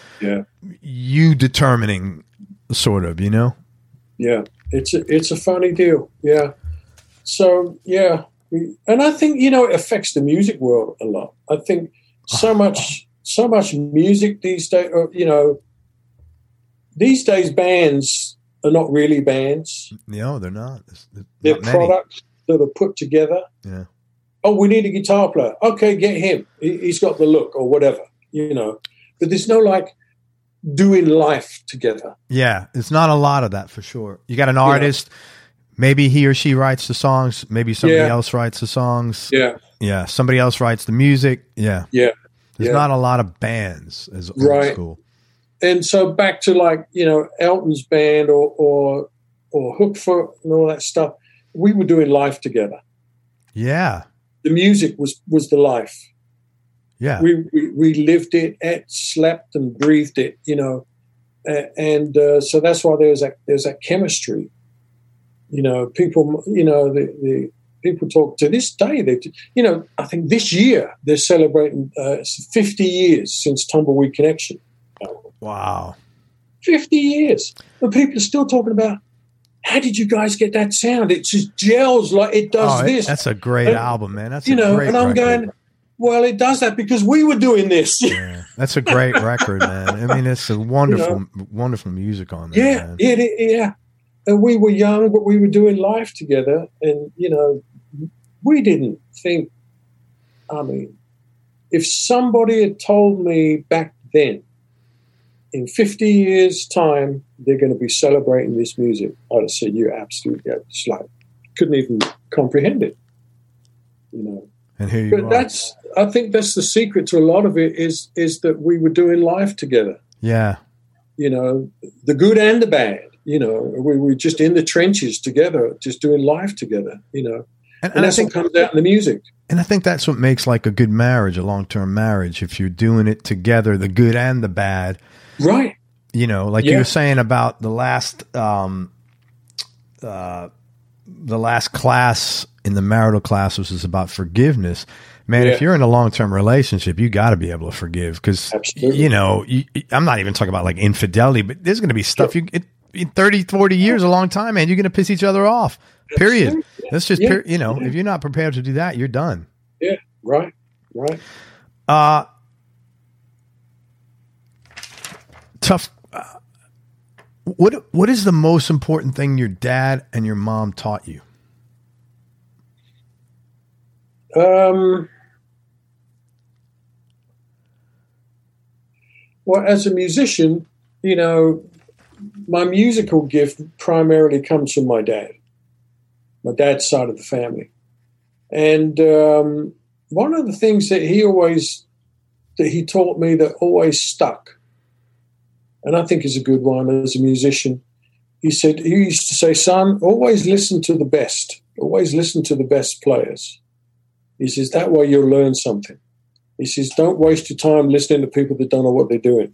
you determining, sort of, you know? Yeah. It's a funny deal. Yeah. So, and I think, you know, it affects the music world a lot. I think so much music these days, you know, these days bands are not really bands. No, they're not. They're products that are put together. Yeah. Oh, we need a guitar player. Okay, get him. He's got the look or whatever, you know. But there's no, like, doing life together. Yeah, it's not a lot of that for sure. You got an artist, maybe he or she writes the songs, maybe somebody else writes the songs. Yeah. Yeah, somebody else writes the music. Yeah. Yeah. There's not a lot of bands as old school. And so back to, like, you know, Elton's band or Hookfoot and all that stuff, we were doing life together. Yeah. The music was the life. Yeah. We lived it, ate, slept, and breathed it, you know. And so that's why there's that chemistry. You know, people, you know, the people talk to this day. You know, I think this year they're celebrating 50 years since Tumbleweed Connection. Wow. 50 years. But people are still talking about, how did you guys get that sound? It just gels like it does this. That's a great album, man. That's and I'm going, well, it does that because we were doing this. Yeah, that's a great record, man. I mean, it's a wonderful, wonderful music on there. Man. Yeah. And we were young, but we were doing life together. And, you know, we didn't think, I mean, if somebody had told me back then, in 50 years' time, they're going to be celebrating this music, I'd have said, you're absolutely, just like, couldn't even comprehend it, you know. And here you are. I think that's the secret to a lot of it is that we were doing life together. Yeah. You know, the good and the bad, you know, we were just in the trenches together, just doing life together, you know. And that's what comes out in the music. And I think that's what makes like a good marriage, a long-term marriage, if you're doing it together, the good and the bad. Right. You know, like you were saying about the last class in the marital class was about forgiveness. Man, if you're in a long-term relationship, you got to be able to forgive because, you know, I'm not even talking about like infidelity, but there's going to be stuff in 30, 40 years, a long time, man, you're going to piss each other off, period. That's just, you know, if you're not prepared to do that, you're done. Yeah, right. Tough. What is the most important thing your dad and your mom taught you? Well, as a musician, you know, my musical gift primarily comes from my dad's side of the family. And one of the things that he taught me that always stuck, and I think is a good one as a musician, he used to say, son, always listen to the best. Always listen to the best players. He says, that way you'll learn something. He says, don't waste your time listening to people that don't know what they're doing.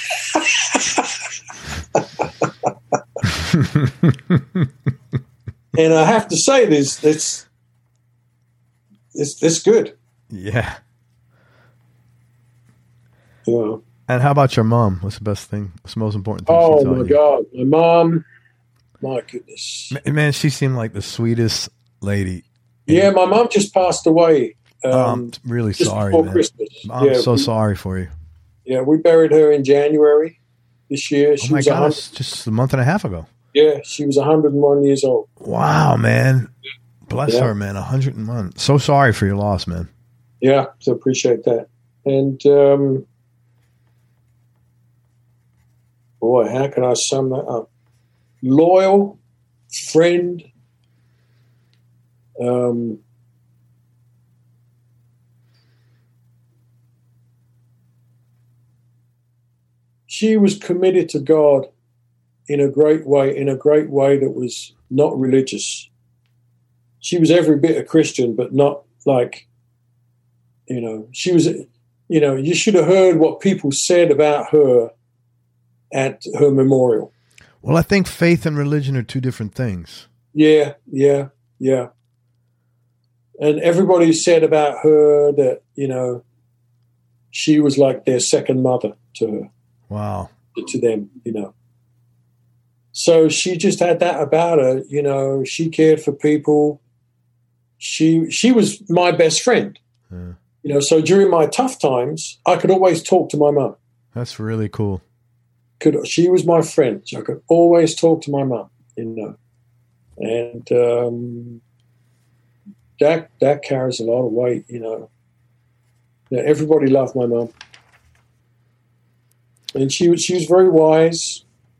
And I have to say this, it's good. Yeah. Yeah. And how about your mom? What's the best thing? What's the most important thing she taught my you? God. My mom, my goodness. Man, she seemed like the sweetest lady. Yeah, my mom just passed away. I'm really sorry, before man. Christmas. I'm so sorry for you. Yeah, we buried her in January this year. Oh my God, it's just a month and a half ago. Yeah, she was 101 years old. Wow, man. Bless her, man. 101. So sorry for your loss, man. Yeah, so appreciate that. And boy, how can I sum that up? Loyal, friend, she was committed to God in a great way that was not religious. She was every bit a Christian, but not like, she was, you should have heard what people said about her at her memorial. Well, I think faith and religion are two different things. Yeah. And everybody said about her that, she was like their second mother to her. Wow. To them, So she just had that about her, she cared for people. She was my best friend. Yeah. So during my tough times, I could always talk to my mum. That's really cool. She was my friend. So I could always talk to my mum, and that carries a lot of weight, Everybody loved my mum. And she was very wise,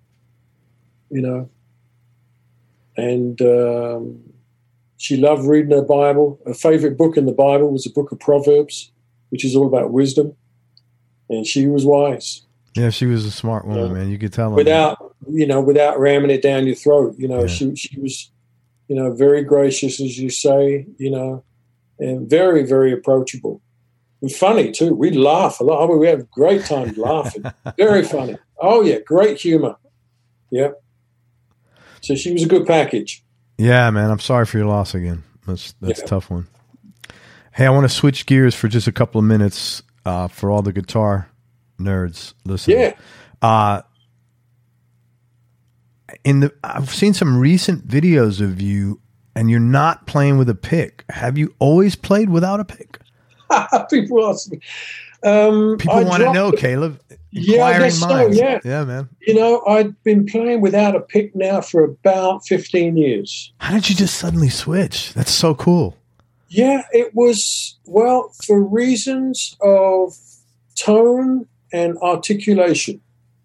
and she loved reading her Bible. Her favorite book in the Bible was the book of Proverbs, which is all about wisdom. And she was wise. Yeah, she was a smart woman, man. You could tell her. Without ramming it down your throat. Yeah. She was, very gracious, as you say, and very, very approachable. And funny, too. We laugh a lot. I mean, we have a great time laughing. Very funny. Oh, yeah, great humor. Yeah. So she was a good package. Yeah, man. I'm sorry for your loss again. That's a tough one. Hey, I want to switch gears for just a couple of minutes for all the guitar nerds listening. Yeah. I've seen some recent videos of you, and you're not playing with a pick. Have you always played without a pick? People ask me. People want to know, Caleb. Yeah, I guess so, yeah. Yeah, man. I've been playing without a pick now for about 15 years. How did you just suddenly switch? That's so cool. Yeah, it was, for reasons of tone and articulation.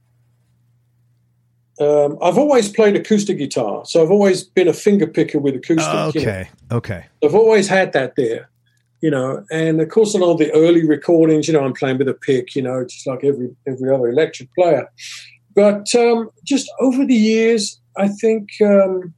I've always played acoustic guitar, so I've always been a finger picker with acoustic. Okay. I've always had that there. And of course on all the early recordings, I'm playing with a pick, just like every other electric player. But just over the years, I think, and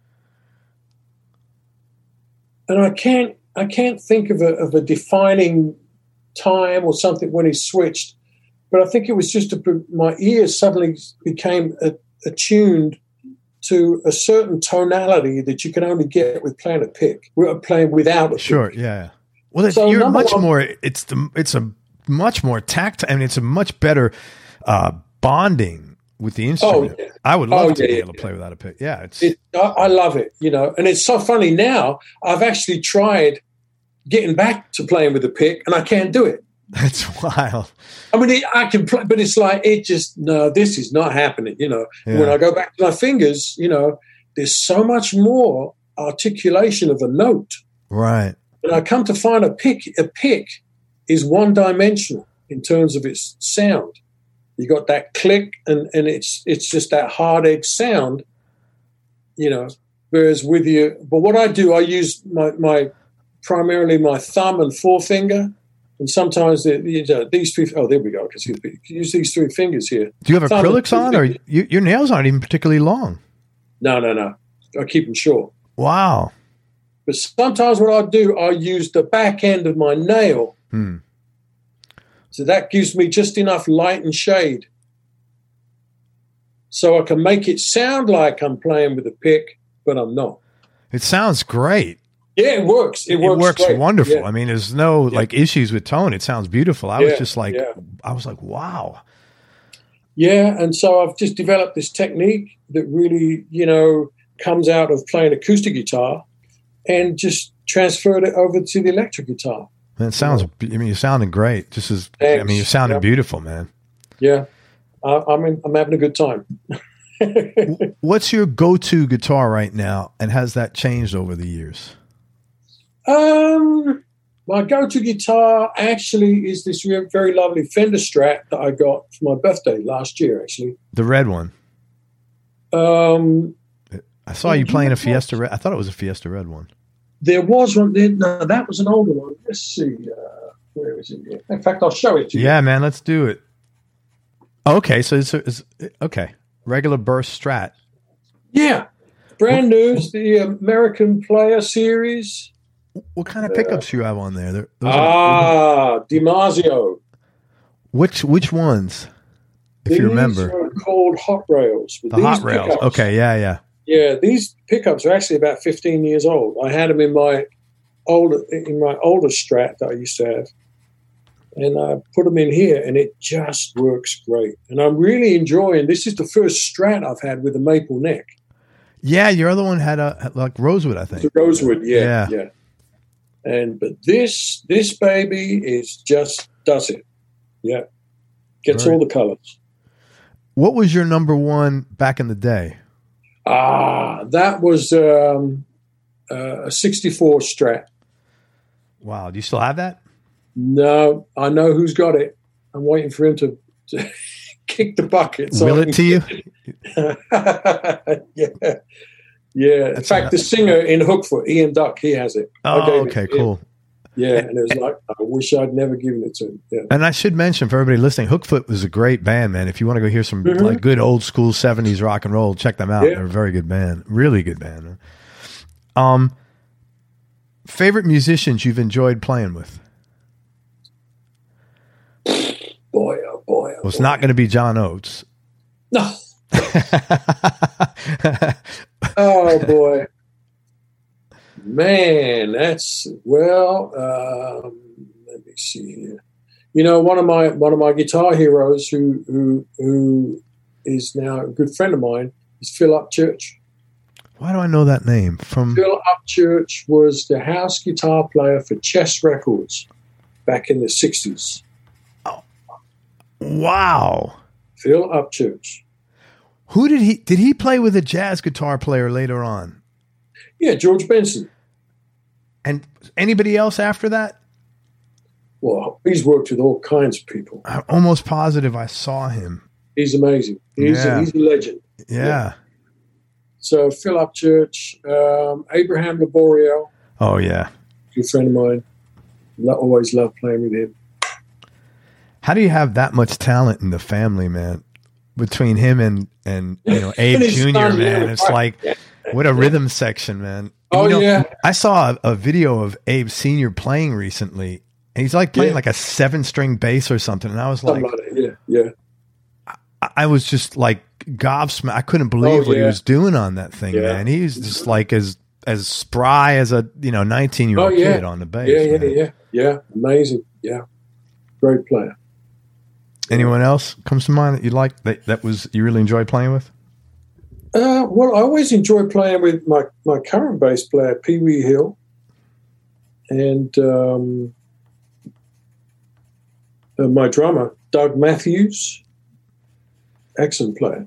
I can't think of a defining time or something when he switched, but I think it was just my ears suddenly became attuned to a certain tonality that you can only get with playing a pick. We're playing without a pick. Sure, yeah. Well, you're much more. It's a much more tactile. I mean, it's a much better bonding with the instrument. Oh, yeah. I would love to be able to play without a pick. Yeah, I love it. And it's so funny now. I've actually tried getting back to playing with a pick, and I can't do it. That's wild. I mean, I can play, but it's like this is not happening. Yeah. When I go back to my fingers, there's so much more articulation of a note. Right. And I come to find a pick is one-dimensional in terms of its sound. You got that click, and it's just that hard-edged sound, whereas with you. But what I do, I use my primarily my thumb and forefinger, and sometimes these three. Oh, there we go. Because you use these three fingers here. Do you have acrylics on, or your nails aren't even particularly long? No. I keep them short. Wow. But sometimes what I do, I use the back end of my nail. So that gives me just enough light and shade. So I can make it sound like I'm playing with a pick, but I'm not. It sounds great. Yeah, it works. It works great. Wonderful. Yeah. I mean, there's no issues with tone. It sounds beautiful. I was just like, I was like, wow. Yeah, and so I've just developed this technique that really, comes out of playing acoustic guitar, and just transferred it over to the electric guitar. Man, it sounds. I mean, you're sounding great. You're sounding beautiful, man. Yeah, I'm having a good time. What's your go-to guitar right now, and has that changed over the years? My go-to guitar actually is this very lovely Fender Strat that I got for my birthday last year. Actually, the red one. I saw you playing a Fiesta Red. I thought it was a Fiesta Red one. There was one. No, that was an older one. Let's see. Where is it here? In fact, I'll show it to you. Yeah, man, let's do it. Okay, so it's okay. regular burst Strat. Yeah, brand new. It's the American Player Series. What kind of pickups you have on there? DiMarzio. Which ones? If you remember, these are called Hot Rails. The Hot Rails. Pickups, okay, yeah. Yeah, these pickups are actually about 15 years old. I had them in my older Strat that I used to have, and I put them in here, and it just works great. And I'm really enjoying. This is the first Strat I've had with a maple neck. Yeah, your other one had like rosewood, I think. It's a rosewood, yeah. But this baby is just does it. Yeah, gets all the colors. What was your number one back in the day? That was a 64 Strat. Wow. Do you still have that? No, I know who's got it. I'm waiting for him to kick the bucket. So Will it to you? Yeah. In fact, the singer in Hookfoot, Ian Duck, he has it. Oh, okay, cool. Yeah, and it was like, I wish I'd never given it to him. Yeah. And I should mention for everybody listening, Hookfoot was a great band, man. If you want to go hear some like good old school 70s rock and roll, check them out. Yeah. They're a very good band. Really good band. Favorite musicians you've enjoyed playing with? Boy. Well, it's not going to be John Oates. No. Oh, boy. Man, that's let me see here. You know, one of my guitar heroes who is now a good friend of mine is Phil Upchurch. Why do I know that name? Phil Upchurch was the house guitar player for Chess Records back in the 60s. Oh. Wow. Phil Upchurch. Who did he play with a jazz guitar player later on? Yeah, George Benson. And anybody else after that? Well, he's worked with all kinds of people. I'm almost positive I saw him. He's amazing. He's a legend. Yeah. So Phil Upchurch, Abraham Laborio. Oh, yeah. Good friend of mine. Always loved playing with him. How do you have that much talent in the family, man? Between him and Abe Jr., man. It's like, what a rhythm section, man. Yeah. I saw a video of Abe Sr. playing recently, and he's like playing like a 7-string bass or something. And I was like, I was just like gobsmacked. I couldn't believe what he was doing on that thing, man. He was just like as spry as a 19-year-old kid on the bass. Yeah. Amazing. Yeah, great player. Anyone else comes to mind that you like that was you really enjoyed playing with? Well, I always enjoy playing with my current bass player, Pee Wee Hill, and my drummer, Doug Matthews. Excellent player.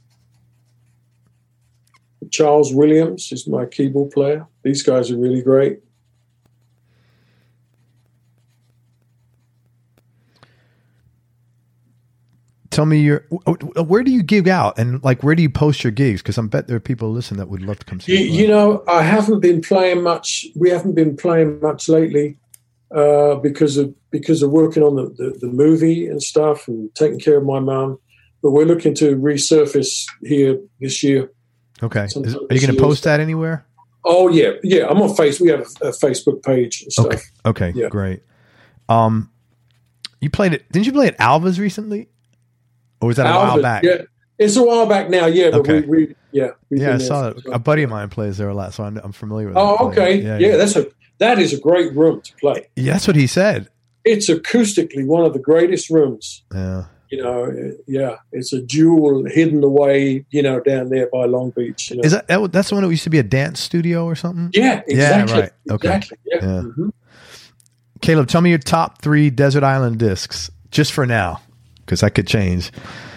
Charles Williams is my keyboard player. These guys are really great. Tell me where do you gig out, and like where do you post your gigs? Because I bet there are people listening that would love to come see you. I haven't been playing much. We haven't been playing much lately because of working on the movie and stuff and taking care of my mum. But we're looking to resurface here this year. Okay, are you going to post that anywhere? Oh yeah. I'm on Facebook. We have a Facebook page and stuff. Okay, great. You played it? Didn't you play at Alva's recently? Or was that a while back? Yeah, it's a while back now. Yeah, but okay. I saw that. A buddy of mine plays there a lot, so I'm familiar with it. Oh, okay. Yeah, that is a great room to play. Yeah, that's what he said. It's acoustically one of the greatest rooms. Yeah. It's a jewel hidden away, down there by Long Beach. Is that's the one that used to be a dance studio or something? Yeah, exactly. Yeah, right. Okay. Exactly. Yeah. Mm-hmm. Caleb, tell me your top 3 Desert Island discs, just for now, because that could change.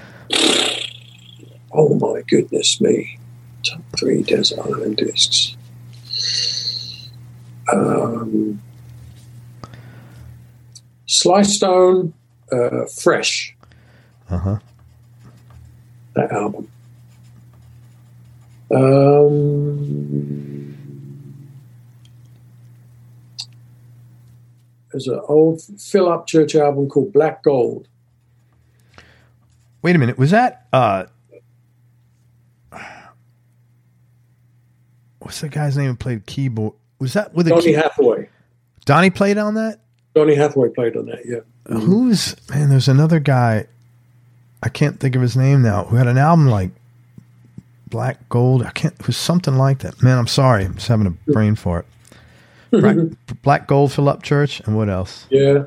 Oh my goodness me! Top 3 Desert Island discs. Sly Stone, Fresh. That album. There's an old Phil Upchurch album called Black Gold. Wait a minute, was that what's the guy's name who played keyboard? Was that with Donny Hathaway? Donnie played on that? Donny Hathaway played on that, yeah. There's another guy, I can't think of his name now, who had an album like Black Gold. It was something like that. Man, I'm sorry. I'm just having a brain fart. Black Gold, Philip Church, and what else? Yeah.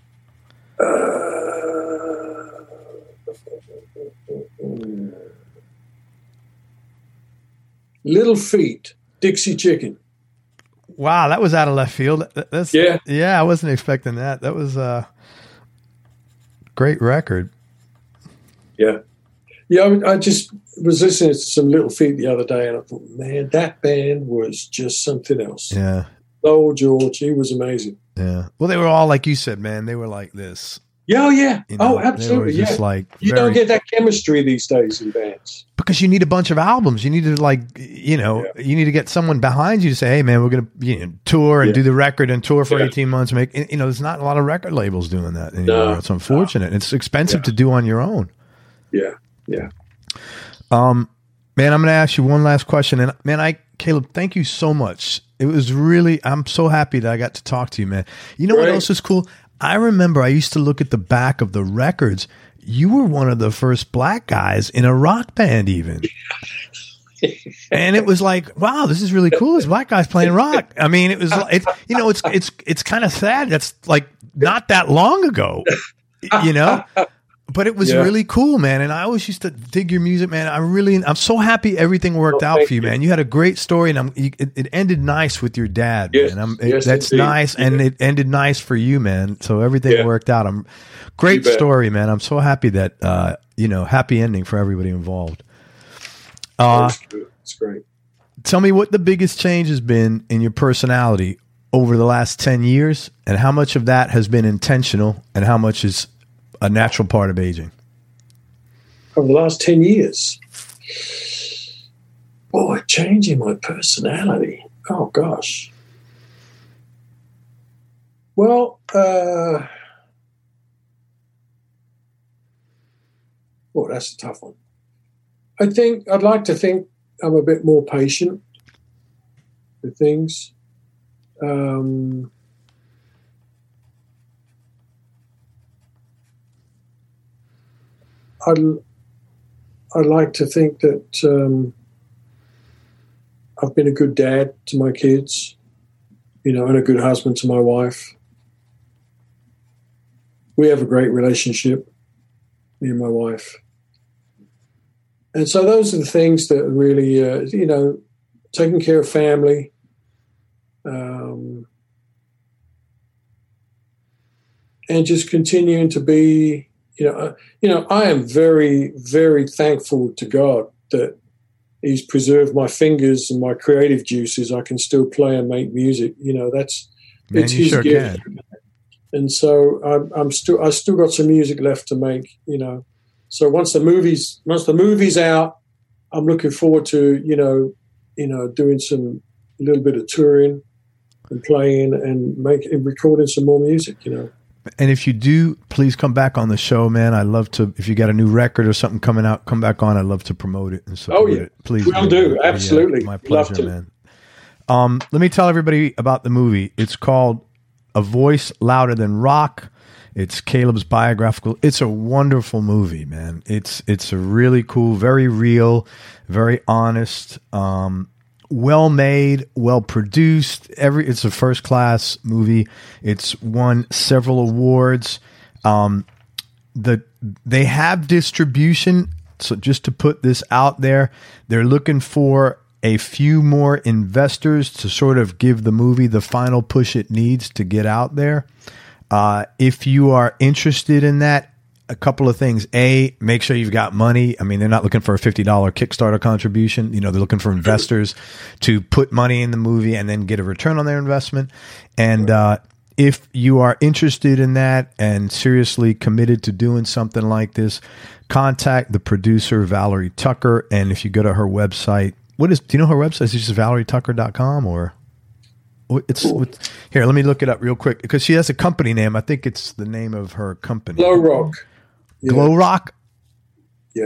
Little Feat, Dixie Chicken. Wow, that was out of left field. Yeah, I wasn't expecting that. That was a great record. Yeah. Yeah, I just was listening to some Little Feat the other day, and I thought, man, that band was just something else. Yeah. Lowell George, he was amazing. Yeah. Well, they were all, like you said, man, they were like this. Yeah, yeah. You know, absolutely. They were just like you don't get that chemistry these days in bands. Because you need a bunch of albums. You need to you need to get someone behind you to say, hey, man, we're going to tour and do the record and tour for 18 months. There's not a lot of record labels doing that anymore. No, it's unfortunate. It's expensive to do on your own. Yeah. Yeah. Man, I'm going to ask you one last question. And man, Caleb, thank you so much. It was really, I'm so happy that I got to talk to you, man. You know what else is cool? I remember I used to look at the back of the records. You were one of the first black guys in a rock band even. And it was like, wow, this is really cool. This black guy's playing rock. I mean, it was it's kind of sad. That's like not that long ago, but it was really cool, man. And I always used to dig your music, man. I'm so happy everything worked out for you, man. You had a great story, and it ended nice with your dad, man. That's indeed. Nice, and it ended nice for you, man. So everything worked out. Great story, man. I'm so happy that happy ending for everybody involved. It's great. Tell me what the biggest change has been in your personality over the last 10 years, and how much of that has been intentional, and how much is a natural part of aging? Over the last 10 years. Boy, changing my personality. Oh, gosh. Well, that's a tough one. I'd like to think I'm a bit more patient with things. I'd like to think that I've been a good dad to my kids, and a good husband to my wife. We have a great relationship, me and my wife. And so those are the things that really, taking care of family, and just continuing to be, I am very, very thankful to God that He's preserved my fingers and my creative juices. I can still play and make music. It's His gift. And so I still got some music left to make. So once the movie's out, I'm looking forward to doing a little bit of touring and playing and recording some more music. And if you do, please come back on the show, man. I love to. If you got a new record or something coming out, come back on. I'd love to promote it and support it. Please, will do. Absolutely, my pleasure, man. Let me tell everybody about the movie. It's called A Voice Louder Than Rock. It's Caleb's biographical. It's a wonderful movie, man. It's a really cool, very real, very honest. Well made, well produced. It's a first class movie. It's won several awards. They have distribution. So just to put this out there, they're looking for a few more investors to sort of give the movie the final push it needs to get out there. If you are interested in that, a couple of things. A, make sure you've got money. I mean, they're not looking for a $50 Kickstarter contribution. They're looking for investors to put money in the movie and then get a return on their investment. And if you are interested in that and seriously committed to doing something like this, contact the producer, Valerie Tucker. And if you go to her website, do you know her website? Is it just ValerieTucker.com or? Here, let me look it up real quick because she has a company name. I think it's the name of her company. Glow Rock. Glow Rock? Yeah.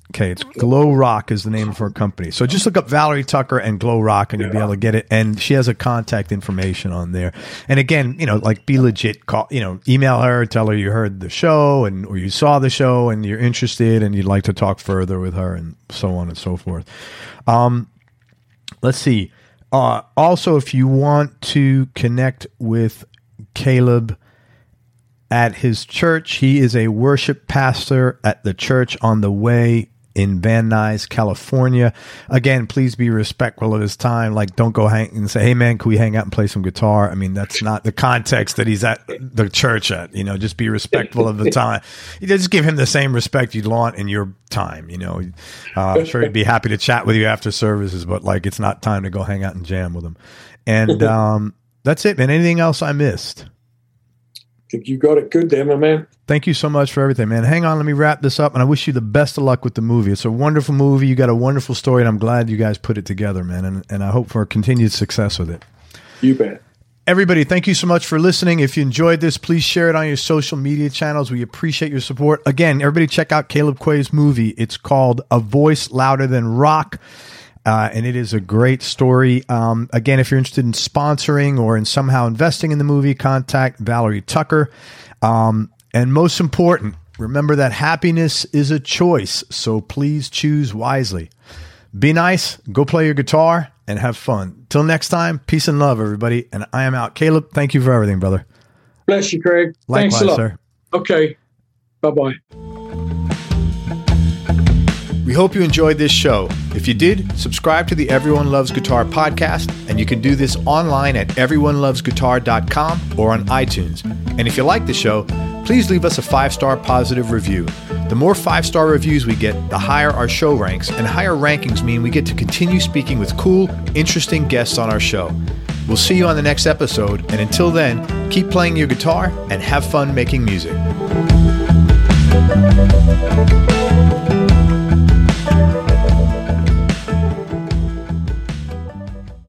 Okay, it's Glow Rock is the name of her company. So just look up Valerie Tucker and Glow Rock and you'll be able to get it. And she has a contact information on there. And again, like be legit, call, email her, tell her you heard the show or you saw the show and you're interested and you'd like to talk further with her and so on and so forth. Let's see. Also, if you want to connect with Caleb at his church, he is a worship pastor at the Church on the Way in Van Nuys, California. Again, please be respectful of his time. Like, don't go hang and say, hey man, can we hang out and play some guitar? I mean, that's not the context that he's at the church at, just be respectful of the time. You just give him the same respect you'd want in your time, I'm sure he'd be happy to chat with you after services, but like, it's not time to go hang out and jam with him. And, that's it, man. Anything else I missed? I think you got it good there, my man. Thank you so much for everything, man. Hang on, let me wrap this up, and I wish you the best of luck with the movie. It's a wonderful movie. You got a wonderful story, and I'm glad you guys put it together, man, and I hope for continued success with it. You bet. Everybody, thank you so much for listening. If you enjoyed this, please share it on your social media channels. We appreciate your support. Again, everybody check out Caleb Quay's movie. It's called A Voice Louder Than Rock. And it is a great story. Again, if you're interested in sponsoring or in somehow investing in the movie, contact Valerie Tucker. And most important, remember that happiness is a choice, so please choose wisely. Be nice, go play your guitar, and have fun. Till next time, peace and love, everybody. And I am out. Caleb, thank you for everything, brother. Bless you, Craig. Likewise, thanks a lot. Sir. Okay. Bye-bye. We hope you enjoyed this show. If you did, subscribe to the Everyone Loves Guitar podcast, and you can do this online at everyonelovesguitar.com or on iTunes. And if you like the show, please leave us a 5-star positive review. The more 5-star reviews we get, the higher our show ranks, and higher rankings mean we get to continue speaking with cool, interesting guests on our show. We'll see you on the next episode, and until then, keep playing your guitar and have fun making music.